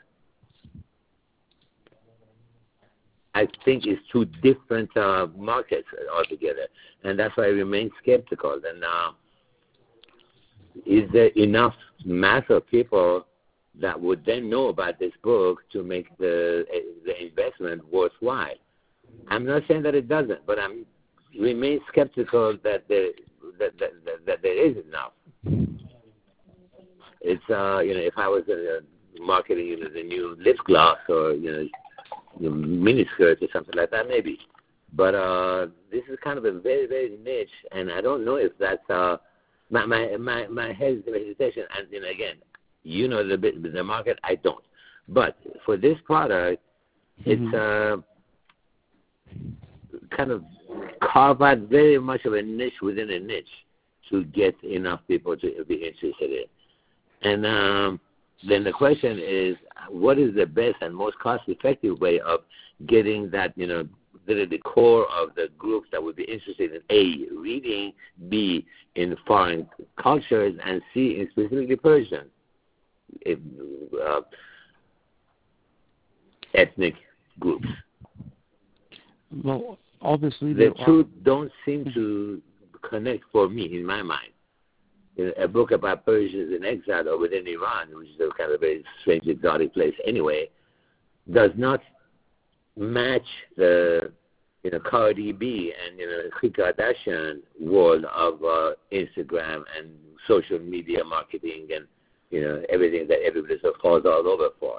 Speaker 2: I think it's two different uh, markets altogether, and that's why I remain skeptical. And uh, is there enough mass of people that would then know about this book to make the the investment worthwhile? I'm not saying that it doesn't, but I'm remain skeptical that there that that, that, that there is enough. It's uh you know, if I was uh, marketing, you know, the new lip gloss or you know, the miniskirt or something like that, maybe. But uh, this is kind of a very very niche, and I don't know if that's uh my my my, my hesitation. And you know, again, you know the bit the market, I don't. But for this product, it's
Speaker 4: Mm-hmm.
Speaker 2: uh kind of carve out very much of a niche within a niche to get enough people to be interested in. And um, then the question is, what is the best and most cost-effective way of getting that, you know, the, the core of the groups that would be interested in A, reading, B, in foreign cultures, and C, in specifically Persian if, uh, ethnic groups.
Speaker 4: Well, obviously
Speaker 2: The
Speaker 4: there are.
Speaker 2: two don't seem to connect for me in my mind. You know, a book about Persians in exile or within Iran, which is a kind of very strange, exotic place anyway, does not match the you know Cardi B and you know Kim Kardashian world of uh, Instagram and social media marketing and you know everything that everybody sort of falls all over for.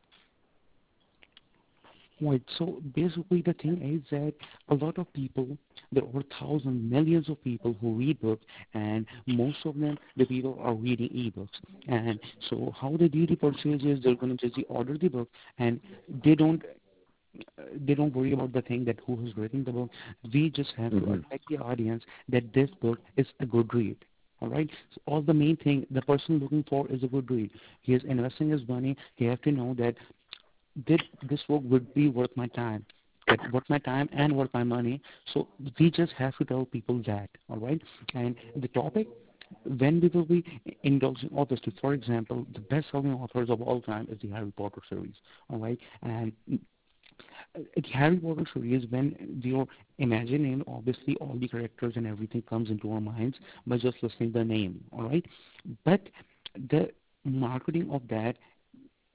Speaker 4: Right. So basically, the thing is that a lot of people, there are thousands, millions of people who read books, and most of them, the people are reading ebooks. And so, how they do the purchase is they're going to just order the book, and they don't. uh, They don't worry about the thing that who is reading the book. We just have to
Speaker 2: Mm-hmm.
Speaker 4: attract the audience that this book is a good read. All right. So all the main thing the person looking for is a good read. He is investing his money. He has to know that did this work would be worth my time, that worth my time and worth my money. So we just have to tell people that, all right? And the topic, when we will be indulging obviously, for example, the best-selling authors of all time is the Harry Potter series, all right? And uh, the Harry Potter series, when we are imagining, obviously all the characters and everything comes into our minds by just listening the name, all right? But the marketing of that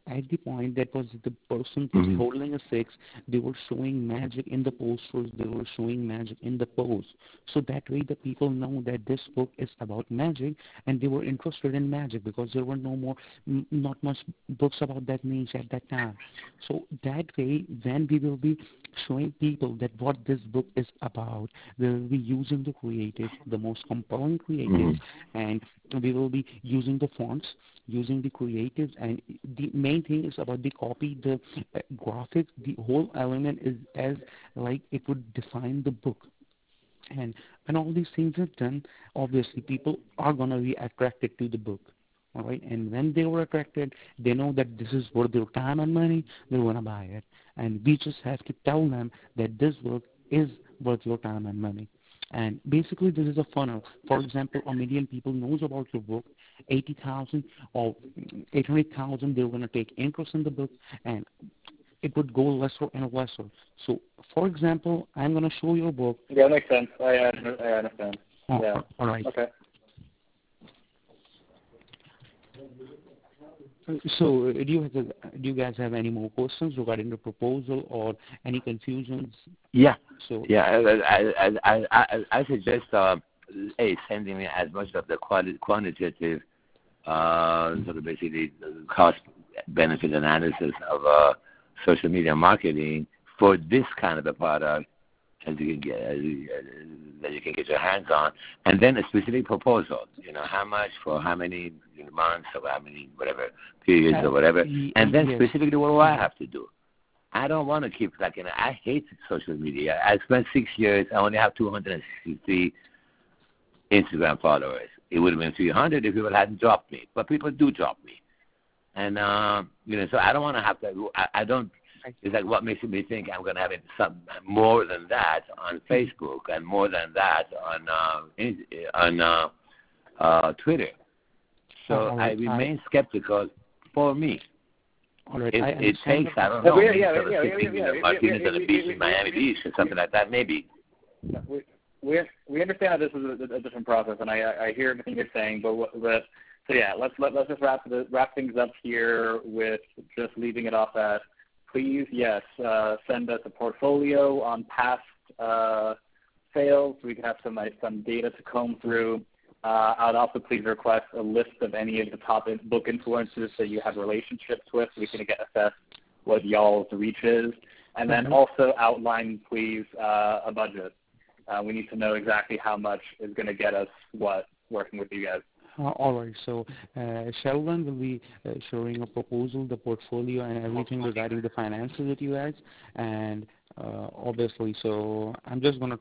Speaker 4: at the point that was the person who's
Speaker 2: Mhm.
Speaker 4: holding a six, they were showing magic in the posters, they were showing magic in the pose. So that way the people know that this book is about magic, and they were interested in magic because there were no more, n- not much books about that niche at that time. So that way, when we will be showing people that what this book is about, we will be using the creative, the most compelling creatives,
Speaker 2: Mhm.
Speaker 4: and we will be using the fonts, using the creatives, and the main thing is about the copy, the uh, graphics, the whole element is as like it would define the book. And when all these things are done, obviously people are going to be attracted to the book. All right, and when they were attracted, they know that this is worth their time and money. They want to buy it, and we just have to tell them that this book is worth your time and money. And basically, this is a funnel. For example, a million people knows about your book, eighty thousand or eight hundred thousand. They're going to take interest in the book, and it would go lesser and lesser. So, for example, I'm going to show your book.
Speaker 3: Yeah, that makes sense. I, I I understand.
Speaker 4: Oh,
Speaker 3: Yeah.
Speaker 4: all right.
Speaker 3: Okay.
Speaker 4: So, uh, do you have, do you guys have any more questions regarding the proposal or any confusions?
Speaker 2: Yeah.
Speaker 4: So,
Speaker 2: Yeah. I I I I, I suggest uh, hey, sending me as much of the quali- quantitative, uh, sort of basically cost benefit analysis of uh, social media marketing for this kind of a product as you can get, as you, uh, that you can get your hands on, and then a specific proposal. You know, how much for how many months or how many whatever periods
Speaker 4: uh,
Speaker 2: or whatever,
Speaker 4: y-
Speaker 2: and then
Speaker 4: yes.
Speaker 2: specifically what do I have to do? I don't want to keep like, you know, I hate social media. I spent six years. I only have two hundred sixty Instagram followers. It would have been three hundred if people hadn't dropped me, but people do drop me, and uh, you know, so I don't want to have to. I, I don't. It's like what makes me think I'm going to have it some more than that on Facebook and more than that on uh, in, on uh, uh, Twitter. So
Speaker 4: Oh, all right.
Speaker 2: I remain skeptical for me.
Speaker 4: All right.
Speaker 2: If
Speaker 4: I
Speaker 2: it takes, I don't
Speaker 3: Yeah,
Speaker 2: know,
Speaker 3: yeah,
Speaker 2: maybe
Speaker 3: yeah,
Speaker 2: sort of
Speaker 3: yeah,
Speaker 2: sixteen
Speaker 3: yeah, yeah,
Speaker 2: million
Speaker 3: yeah,
Speaker 2: martinis
Speaker 3: yeah,
Speaker 2: on the
Speaker 3: yeah,
Speaker 2: beach
Speaker 3: yeah,
Speaker 2: in Miami
Speaker 3: yeah,
Speaker 2: Beach or something like that, maybe.
Speaker 3: yeah, we we we understand that this is a, a different process, and I I hear everything you're saying, but what, but so yeah, let's let let's just wrap the, wrap things up here with just leaving it off at please yes uh, send us a portfolio on past uh, sales so we can have some uh, some data to comb through. Uh, I would also please request a list of any of the top book influencers that you have relationships with so we can get assess what y'all's reach is. And then also outline, please, uh, a budget. Uh, we need to know exactly how much is going to get us what working with you guys.
Speaker 4: Uh, all right. So uh, Sheldon will be uh, showing a proposal, the portfolio, and everything regarding the finances with you guys. And uh, obviously, so I'm just gonna.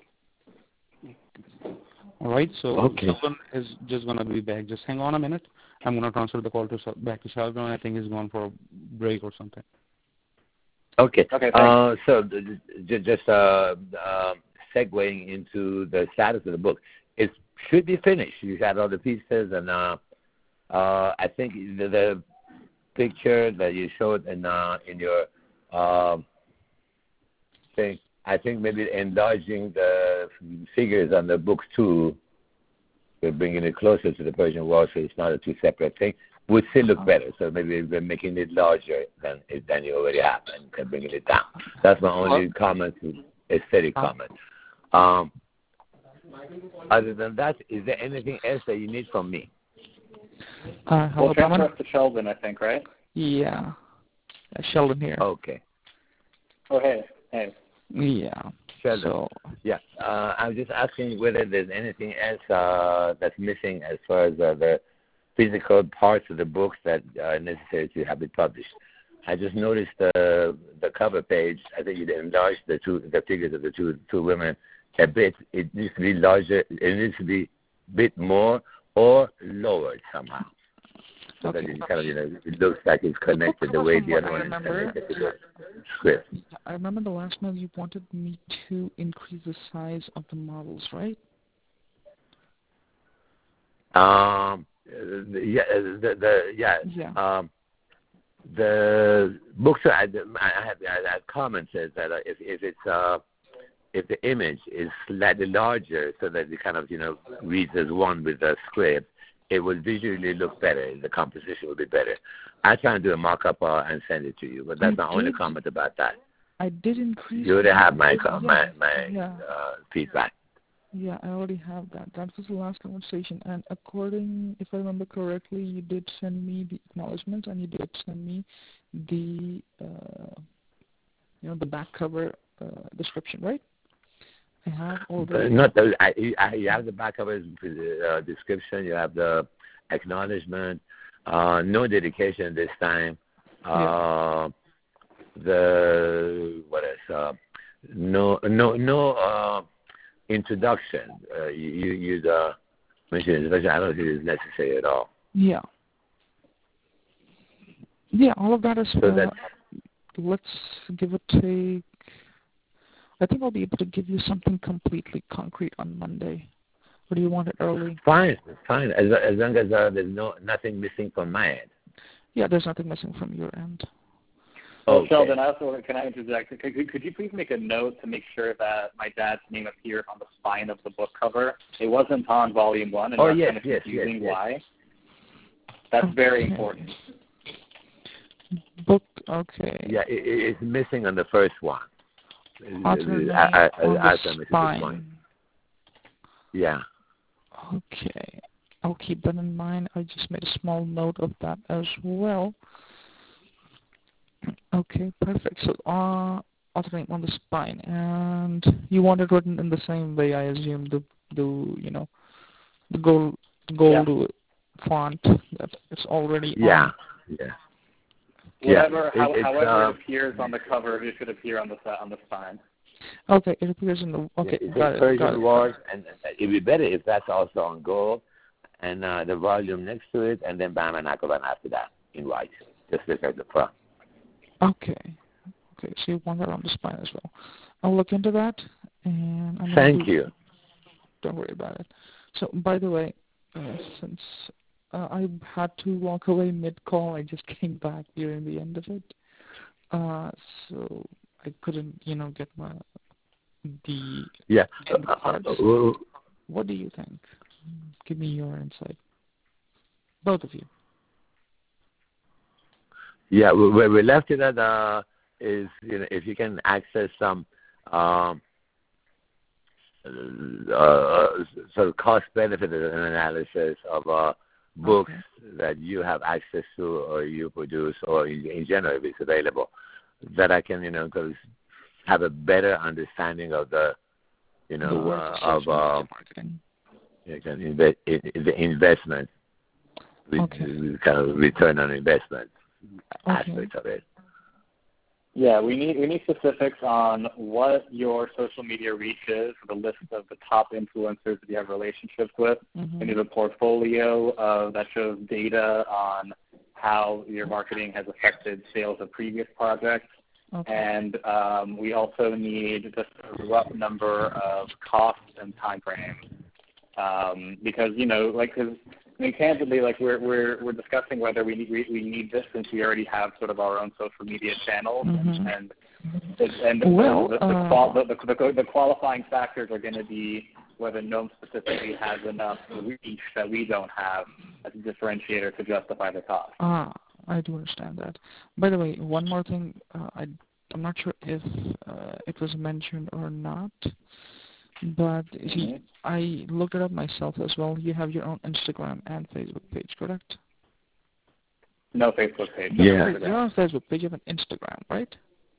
Speaker 4: All right. So
Speaker 2: Okay.
Speaker 4: Sheldon is just gonna be back. Just hang on a minute. I'm gonna transfer the call to back to Sheldon. I think he's gone for a break or something.
Speaker 2: Okay.
Speaker 3: Okay.
Speaker 2: Uh, so d- d- just uh, uh, segueing into the status of the book, it should be finished. You had all the pieces, and uh, uh, I think the, the picture that you showed in uh, in your uh, thing, I think maybe enlarging the figures on the book too, we're bringing it closer to the Persian wall, so it's not a two separate thing, would still look better. So maybe we're making it larger than than you already have and can bringing it down. That's my only comment, aesthetic comment. Um, other than that, is there anything else that you need from me?
Speaker 1: Uh, hello,
Speaker 3: We'll transfer
Speaker 1: Pawan.
Speaker 3: us to Sheldon, I think, right?
Speaker 1: Yeah. Uh, Sheldon here.
Speaker 2: Okay.
Speaker 3: Oh, hey, hey.
Speaker 1: Yeah.
Speaker 2: Sheldon.
Speaker 1: So,
Speaker 2: Yeah, uh, I'm just asking whether there's anything else uh, that's missing as far as uh, the physical parts of the books that are necessary to have it published. I just noticed the the cover page. I think you enlarged the two the figures of the two two women a bit. It needs to be larger. It needs to be a bit more or lowered somehow, so
Speaker 1: okay.
Speaker 2: that it kind of, you know, it looks like it's connected the way the other one is connected to the script.
Speaker 1: I remember the last mail you wanted me to increase the size of the models, right?
Speaker 2: Um. The, yeah. The, the yeah.
Speaker 1: Yeah.
Speaker 2: Um. The books I, I have I have commented that if if it's uh if the image is slightly larger so that it kind of, you know, reads as one with the script, it will visually look better. The composition will be better. I try and do a mock-up uh, and send it to you, but that's
Speaker 1: I
Speaker 2: my only
Speaker 1: did.
Speaker 2: comment about that.
Speaker 1: I did increase.
Speaker 2: You already have my
Speaker 1: yeah,
Speaker 2: my my
Speaker 1: yeah.
Speaker 2: uh, feedback.
Speaker 1: Yeah, I already have that. That was the last conversation. And according, if I remember correctly, you did send me the acknowledgments and you did send me the, uh, you know, the back cover uh, description, right? I have all the.
Speaker 2: Uh, not the, I, I, you have the back of the uh, description. You have the acknowledgement. Uh, no dedication this time. Uh, yeah. The what else? Uh, no, no, no. Uh, Introduction. Uh, you you you'd uh, mention introduction. I don't think it's necessary at all.
Speaker 1: Yeah. Yeah, all of that is.
Speaker 2: So
Speaker 1: uh, let's give a take. I think I'll be able to give you something completely concrete on Monday. Or do you want it early?
Speaker 2: Fine, fine. As as long as uh, there's no nothing missing from my end.
Speaker 1: Yeah, there's nothing missing from your end.
Speaker 3: Well,
Speaker 2: okay.
Speaker 3: Sheldon, I also, can I interject? Could, could, could you please make a note to make sure that my dad's name appears on the spine of the book cover? It wasn't on volume one, and
Speaker 2: oh,
Speaker 3: that's
Speaker 2: yes,
Speaker 3: kind of
Speaker 2: yes,
Speaker 3: confusing
Speaker 2: yes,
Speaker 3: why. That's
Speaker 1: okay.
Speaker 3: very important.
Speaker 1: Book, okay.
Speaker 2: Yeah, it, it's missing on the first one.
Speaker 1: Author name
Speaker 2: I, I,
Speaker 1: on
Speaker 2: I,
Speaker 1: the spine.
Speaker 2: Yeah.
Speaker 1: Okay. I'll keep that in mind. I just made a small note of that as well. Okay, perfect. So, uh, author name on the spine, and you want it written in the same way, I assume, the the you know, the gold gold yeah. font that it's already
Speaker 2: yeah.
Speaker 1: on.
Speaker 2: Yeah.
Speaker 3: Whatever,
Speaker 2: yeah.
Speaker 3: how,
Speaker 2: it,
Speaker 3: however
Speaker 2: uh,
Speaker 3: it appears on the cover, it should appear on the on the spine.
Speaker 1: Okay, it appears in the okay.
Speaker 2: Yeah,
Speaker 1: Got it,
Speaker 2: Persian
Speaker 1: got it.
Speaker 2: Wars, and it'd be better if that's also on gold, and uh, the volume next to it, and then Bam and Akaban after that in white. Just look at the front.
Speaker 1: Okay. Okay, so you want that on the spine as well. I'll look into that, and I'm
Speaker 2: Thank
Speaker 1: do,
Speaker 2: you.
Speaker 1: Don't worry about it. So, by the way, uh, since uh, I had to walk away mid-call, I just came back during the end of it, uh, so I couldn't, you know, get my the
Speaker 2: yeah.
Speaker 1: end
Speaker 2: Uh,
Speaker 1: cards.
Speaker 2: uh,
Speaker 1: What do you think? Give me your insight. Both of you.
Speaker 2: Yeah, where we left it at uh, is, you know, if you can access some um, uh, sort of cost-benefit analysis of uh, books okay. that you have access to or you produce, or in, in general if it's available, that I can, you know, have a better understanding of the, you know,
Speaker 1: the
Speaker 2: uh, of uh,
Speaker 1: marketing.
Speaker 2: You can invest in, in the investment,
Speaker 1: okay.
Speaker 2: kind of return on investment.
Speaker 1: Okay.
Speaker 2: Aspects of it.
Speaker 3: Yeah, we need we need specifics on what your social media reach is, the list of the top influencers that you have relationships with.
Speaker 1: Mm-hmm.
Speaker 3: We need a portfolio uh, that shows data on how your marketing has affected sales of previous projects.
Speaker 1: Okay.
Speaker 3: And um, we also need just a rough number of costs and time frames. Um, because, you know, like, cause, I mean, candidly, like we're we're we're discussing whether we need we, we need this since we already have sort of our own social media channels,
Speaker 1: mm-hmm.
Speaker 3: and and, and
Speaker 1: well,
Speaker 3: the, the,
Speaker 1: uh,
Speaker 3: qual, the, the, the, the qualifying factors are going to be whether Gnome specifically has enough reach that we don't have as a differentiator to justify the cost.
Speaker 1: Ah, I do understand that. By the way, one more thing, uh, I I'm not sure if uh, it was mentioned or not. But
Speaker 3: mm-hmm.
Speaker 1: see, I looked it up myself as well. You have your own Instagram and Facebook page, correct?
Speaker 3: No Facebook page.
Speaker 2: Yeah.
Speaker 1: You're on Facebook page. You have an Instagram, right?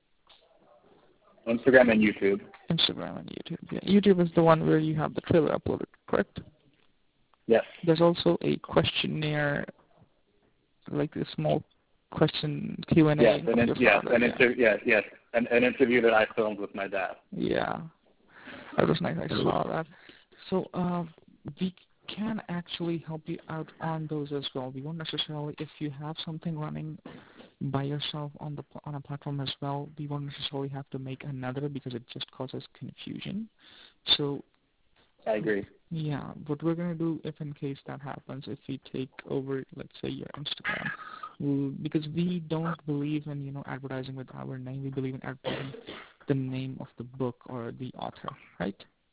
Speaker 3: Instagram and YouTube.
Speaker 1: Instagram and YouTube. Yeah. YouTube is the one where you have the trailer uploaded, correct?
Speaker 3: Yes.
Speaker 1: There's also a questionnaire, like a small question Q and A.
Speaker 3: Yes, an, in, yes, an yeah. Inter- yes, yes, an, an interview that I filmed with my dad.
Speaker 1: Yeah. That was nice. I saw that. So uh, we can actually help you out on those as well. We won't necessarily, if you have something running by yourself on the on a platform as well, we won't necessarily have to make another because it just causes confusion. So
Speaker 3: I agree.
Speaker 1: Yeah, what we're going to do if in case that happens, if we take over, let's say, your Instagram, we'll, because we don't believe in, you know, advertising with our name. We believe in advertising the name of the book or the author, right?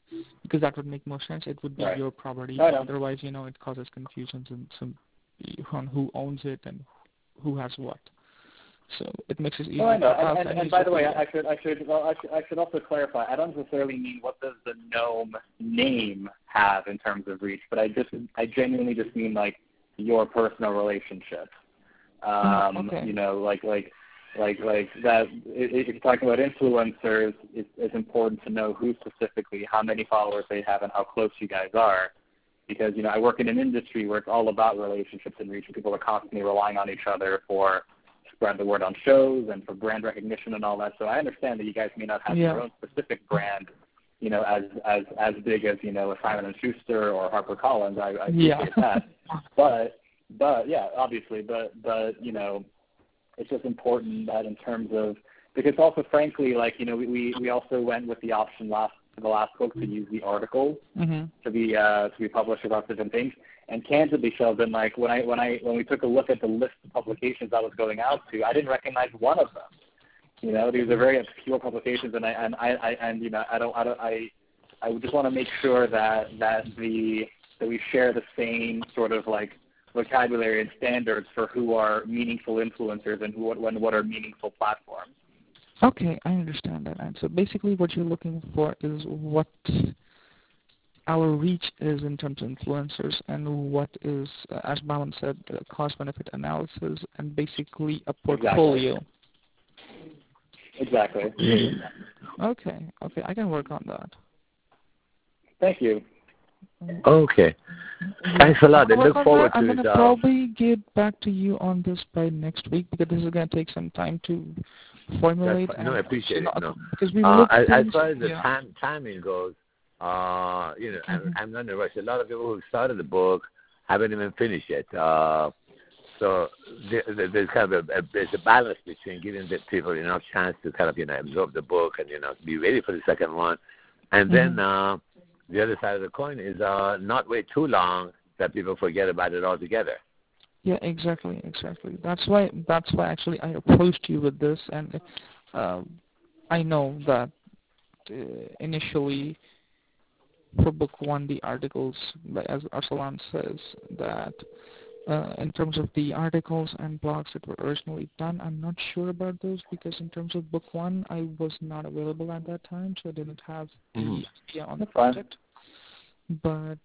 Speaker 1: because that would make more sense. It would be
Speaker 3: Right.
Speaker 1: your property.
Speaker 3: I know.
Speaker 1: Otherwise, you know, it causes confusions and some on who owns it and who has what. So it makes it easier.
Speaker 3: Oh, I know.
Speaker 1: for us
Speaker 3: And, and, and by the way, I should, I should, well, I should, I should also clarify. I don't necessarily mean what does the GNOME name have in terms of reach, but I just, I genuinely just mean like your personal relationship. Um,
Speaker 1: okay.
Speaker 3: You know, like, like, like, like that. If you're talking about influencers, it's, it's important to know who specifically, how many followers they have, and how close you guys are. Because, you know, I work in an industry where it's all about relationships and reach, and people are constantly relying on each other for spread the word on shows and for brand recognition and all that. So I understand that you guys may not have
Speaker 1: yeah.
Speaker 3: your own specific brand, you know, as as as big as, you know, a Simon and Schuster or HarperCollins. I, I
Speaker 1: yeah.
Speaker 3: appreciate that. But but yeah, obviously, but but you know, it's just important that in terms of, because also frankly, like, you know, we we also went with the option last for the last book to use the articles
Speaker 1: mm-hmm.
Speaker 3: to be uh, to be published about different things. And candidly, Sheldon, like when I when I when we took a look at the list of publications I was going out to, I didn't recognize one of them. You know, these are very obscure publications, and I and I, I and you know I don't I don't I I just want to make sure that that the that we share the same sort of like vocabulary and standards for who are meaningful influencers and who what when what are meaningful platforms.
Speaker 1: Okay, I understand that answer. Basically, what you're looking for is what our reach is in terms of influencers and what is, uh, as Balan said, uh, cost-benefit analysis and basically a portfolio.
Speaker 3: Exactly. exactly.
Speaker 1: Okay, okay, I can work on that.
Speaker 3: Thank you.
Speaker 2: Okay. Thanks a lot. I look forward to
Speaker 1: I'm
Speaker 2: it.
Speaker 1: going to probably get back to you on this by next week because this is going to take some time to formulate.
Speaker 2: No, I appreciate
Speaker 1: and,
Speaker 2: it. No.
Speaker 1: Because we
Speaker 2: uh, as,
Speaker 1: things,
Speaker 2: as far as the
Speaker 1: yeah.
Speaker 2: time, timing goes, uh, you know,
Speaker 1: mm-hmm.
Speaker 2: I'm, I'm not in a rush. A lot of people who started the book haven't even finished yet. Uh, so there, there's kind of a, a, there's a balance between giving the people enough chance to kind of, you know, absorb the book and, you know, be ready for the second one. And
Speaker 1: mm-hmm.
Speaker 2: then uh, the other side of the coin is uh, not wait too long that people forget about it altogether.
Speaker 1: Yeah, exactly, exactly. That's why. That's why actually I approached you with this, and uh, I know that uh, initially for book one, the articles, as Arsalan says, that uh, in terms of the articles and blogs that were originally done, I'm not sure about those because in terms of book one, I was not available at that time, so I didn't have
Speaker 2: mm-hmm.
Speaker 1: the idea on
Speaker 3: That's
Speaker 1: the project. Fine. But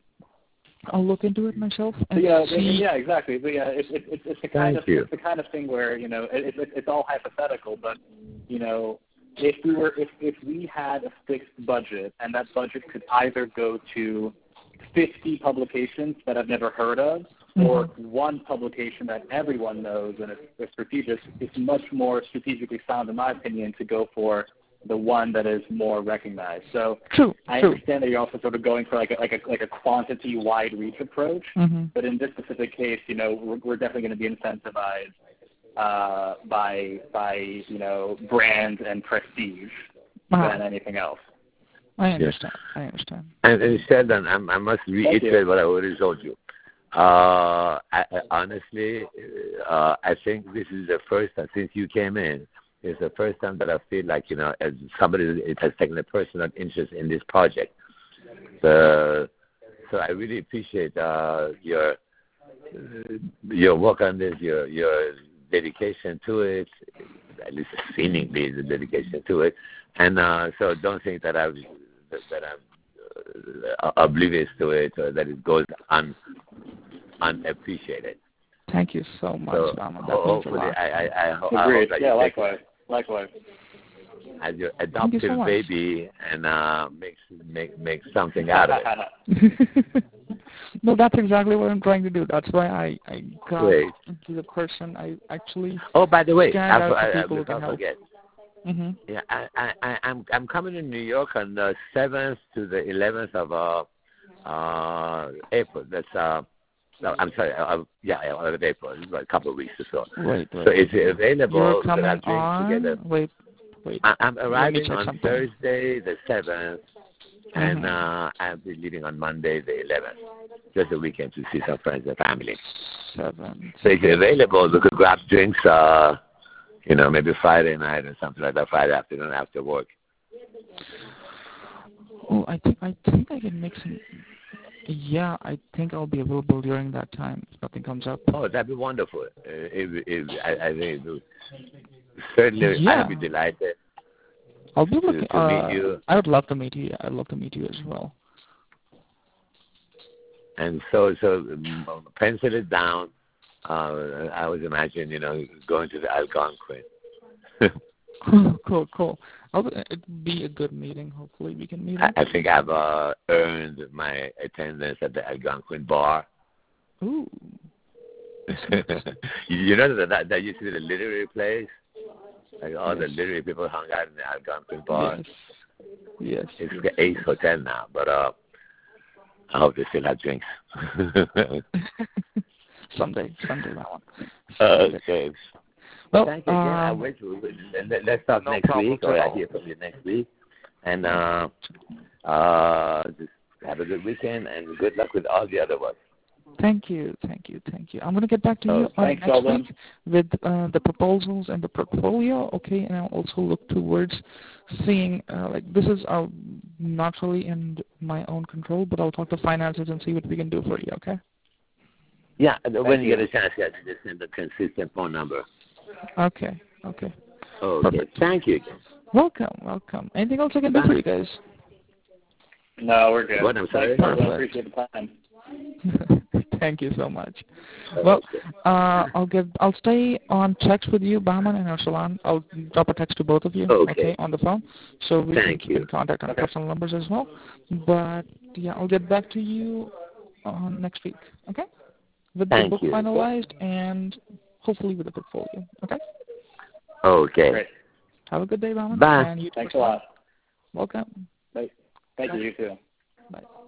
Speaker 1: I'll look into it myself and
Speaker 3: yeah,
Speaker 1: see.
Speaker 3: Yeah, exactly. But yeah, it's it, it, it's the kind
Speaker 2: Thank
Speaker 3: of
Speaker 2: you.
Speaker 3: it's the kind of thing where, you know, it, it, it's all hypothetical. But you know, if we were if if we had a fixed budget and that budget could either go to fifty publications that I've never heard of, mm-hmm. or one publication that everyone knows and it's strategic, it's much more strategically sound, in my opinion, to go for the one that is more recognized. So
Speaker 1: true,
Speaker 3: I
Speaker 1: true.
Speaker 3: understand that you're also sort of going for like a like a like a quantity wide reach approach,
Speaker 1: mm-hmm.
Speaker 3: but in this specific case, you know, we're, we're definitely going to be incentivized uh, by by you know brand and prestige uh-huh. than anything else.
Speaker 1: I understand. Yes. I understand.
Speaker 2: And, and Sheldon, I, I must reiterate what I already told you. Uh, I, I, honestly, uh, I think this is the first time since you came in. It's the first time that I feel like, you know, as somebody it has taken a personal interest in this project. So, so I really appreciate uh, your your work on this, your your dedication to it, at least seemingly the dedication to it. And uh, so don't think that I'm that I'm uh, oblivious to it or that it goes un unappreciated.
Speaker 1: Thank you so much,
Speaker 2: so,
Speaker 1: Mama.
Speaker 2: That hopefully, I, I, I, ho- I hope that
Speaker 3: yeah,
Speaker 2: you
Speaker 3: likewise. Likewise.
Speaker 2: As your adoptive you so baby and uh, make, make, make something out of
Speaker 1: it. No, that's exactly what I'm trying to do. That's why I, I got
Speaker 2: Great.
Speaker 1: to the person I actually
Speaker 2: Oh, by the way,
Speaker 1: I,
Speaker 2: I, I,
Speaker 1: people
Speaker 2: I, I forget.
Speaker 1: Mm-hmm.
Speaker 2: Yeah, I, I, I, I'm I'm coming to New York on the seventh to the eleventh of uh, uh, April. That's uh, no, I'm sorry, uh, yeah, eleventh of April. It's about a couple of weeks or so.
Speaker 1: Wait, wait.
Speaker 2: So it's available.
Speaker 1: You're coming
Speaker 2: so that
Speaker 1: on.
Speaker 2: Together.
Speaker 1: Wait, wait.
Speaker 2: I, I'm arriving on
Speaker 1: something.
Speaker 2: Thursday the seventh, mm-hmm. and uh, I'll be leaving on Monday the eleventh. Just a weekend to see some friends and family.
Speaker 1: Seven.
Speaker 2: So it's available. We could grab drinks. Uh, You know, maybe Friday night or something like that, Friday afternoon after work.
Speaker 1: Oh, I think I think I can make some. Yeah, I think I'll be available during that time if nothing comes up.
Speaker 2: Oh, that'd be wonderful. Uh, if, if, I, I think it would. Certainly,
Speaker 1: Yeah.
Speaker 2: I'd be delighted
Speaker 1: I'll be
Speaker 2: to,
Speaker 1: looking.
Speaker 2: to
Speaker 1: Uh,
Speaker 2: meet you.
Speaker 1: I would love to meet you. I'd love to meet you as well.
Speaker 2: And so, so um, pencil it down. Uh, I would imagine, you know, going to the Algonquin.
Speaker 1: Cool, cool, cool. I'll, it'd be a good meeting. Hopefully, we can meet
Speaker 2: I,
Speaker 1: up.
Speaker 2: I think I've uh, earned my attendance at the Algonquin bar.
Speaker 1: Ooh.
Speaker 2: You know that, that that used to be the literary place. Like all yes. the literary people hung out in the Algonquin bar.
Speaker 1: Yes. Yes.
Speaker 2: It's the Ace Hotel now, but uh, I hope they still have drinks.
Speaker 1: someday, someday, that one.
Speaker 2: Someday. Okay.
Speaker 1: Well,
Speaker 2: thank you again.
Speaker 1: um,
Speaker 2: I wish we would, let's talk
Speaker 1: no
Speaker 2: next week, or I
Speaker 1: all.
Speaker 2: hear from you next week. And uh, uh, just have a good weekend and good luck with all the other ones.
Speaker 1: Thank you, thank you, thank you. I'm going to get back to
Speaker 2: Oh,
Speaker 1: you on
Speaker 3: thanks,
Speaker 1: next
Speaker 3: Sheldon.
Speaker 1: week with uh, the proposals and the portfolio, okay? And I'll also look towards seeing, uh, like, this is uh, not really in my own control, but I'll talk to finances and see what we can do for you, okay?
Speaker 2: Yeah, when
Speaker 3: Thank
Speaker 2: you
Speaker 3: you.
Speaker 2: get a chance, guys, just send a consistent phone number.
Speaker 1: Okay, okay.
Speaker 2: Okay,
Speaker 1: Perfect.
Speaker 2: thank you again.
Speaker 1: Welcome, welcome. Anything else I can do for you guys?
Speaker 3: No, we're good.
Speaker 2: What, I'm sorry?
Speaker 3: Thanks, Sheldon. I appreciate the time.
Speaker 1: Thank you so much.
Speaker 2: Oh,
Speaker 1: Well,
Speaker 2: okay.
Speaker 1: uh, I'll get. I'll stay on text with you, Bahman and Arsalan. I'll drop a text to both of you,
Speaker 2: Okay.
Speaker 1: okay, on the phone, so we
Speaker 2: Thank
Speaker 1: can keep
Speaker 2: you.
Speaker 1: in contact on
Speaker 3: Okay.
Speaker 1: personal numbers as well. But yeah, I'll get back to you uh, next week, okay, with
Speaker 2: Thank
Speaker 1: the book
Speaker 2: you.
Speaker 1: finalized and hopefully with the portfolio, okay.
Speaker 2: Okay.
Speaker 3: Great.
Speaker 1: Have a good day, Bahman.
Speaker 2: Bye.
Speaker 1: And you too,
Speaker 3: Thanks a
Speaker 1: Arsalan.
Speaker 3: lot.
Speaker 1: Welcome.
Speaker 3: Bye. Thank
Speaker 1: Bye.
Speaker 3: you. You too.
Speaker 1: Bye.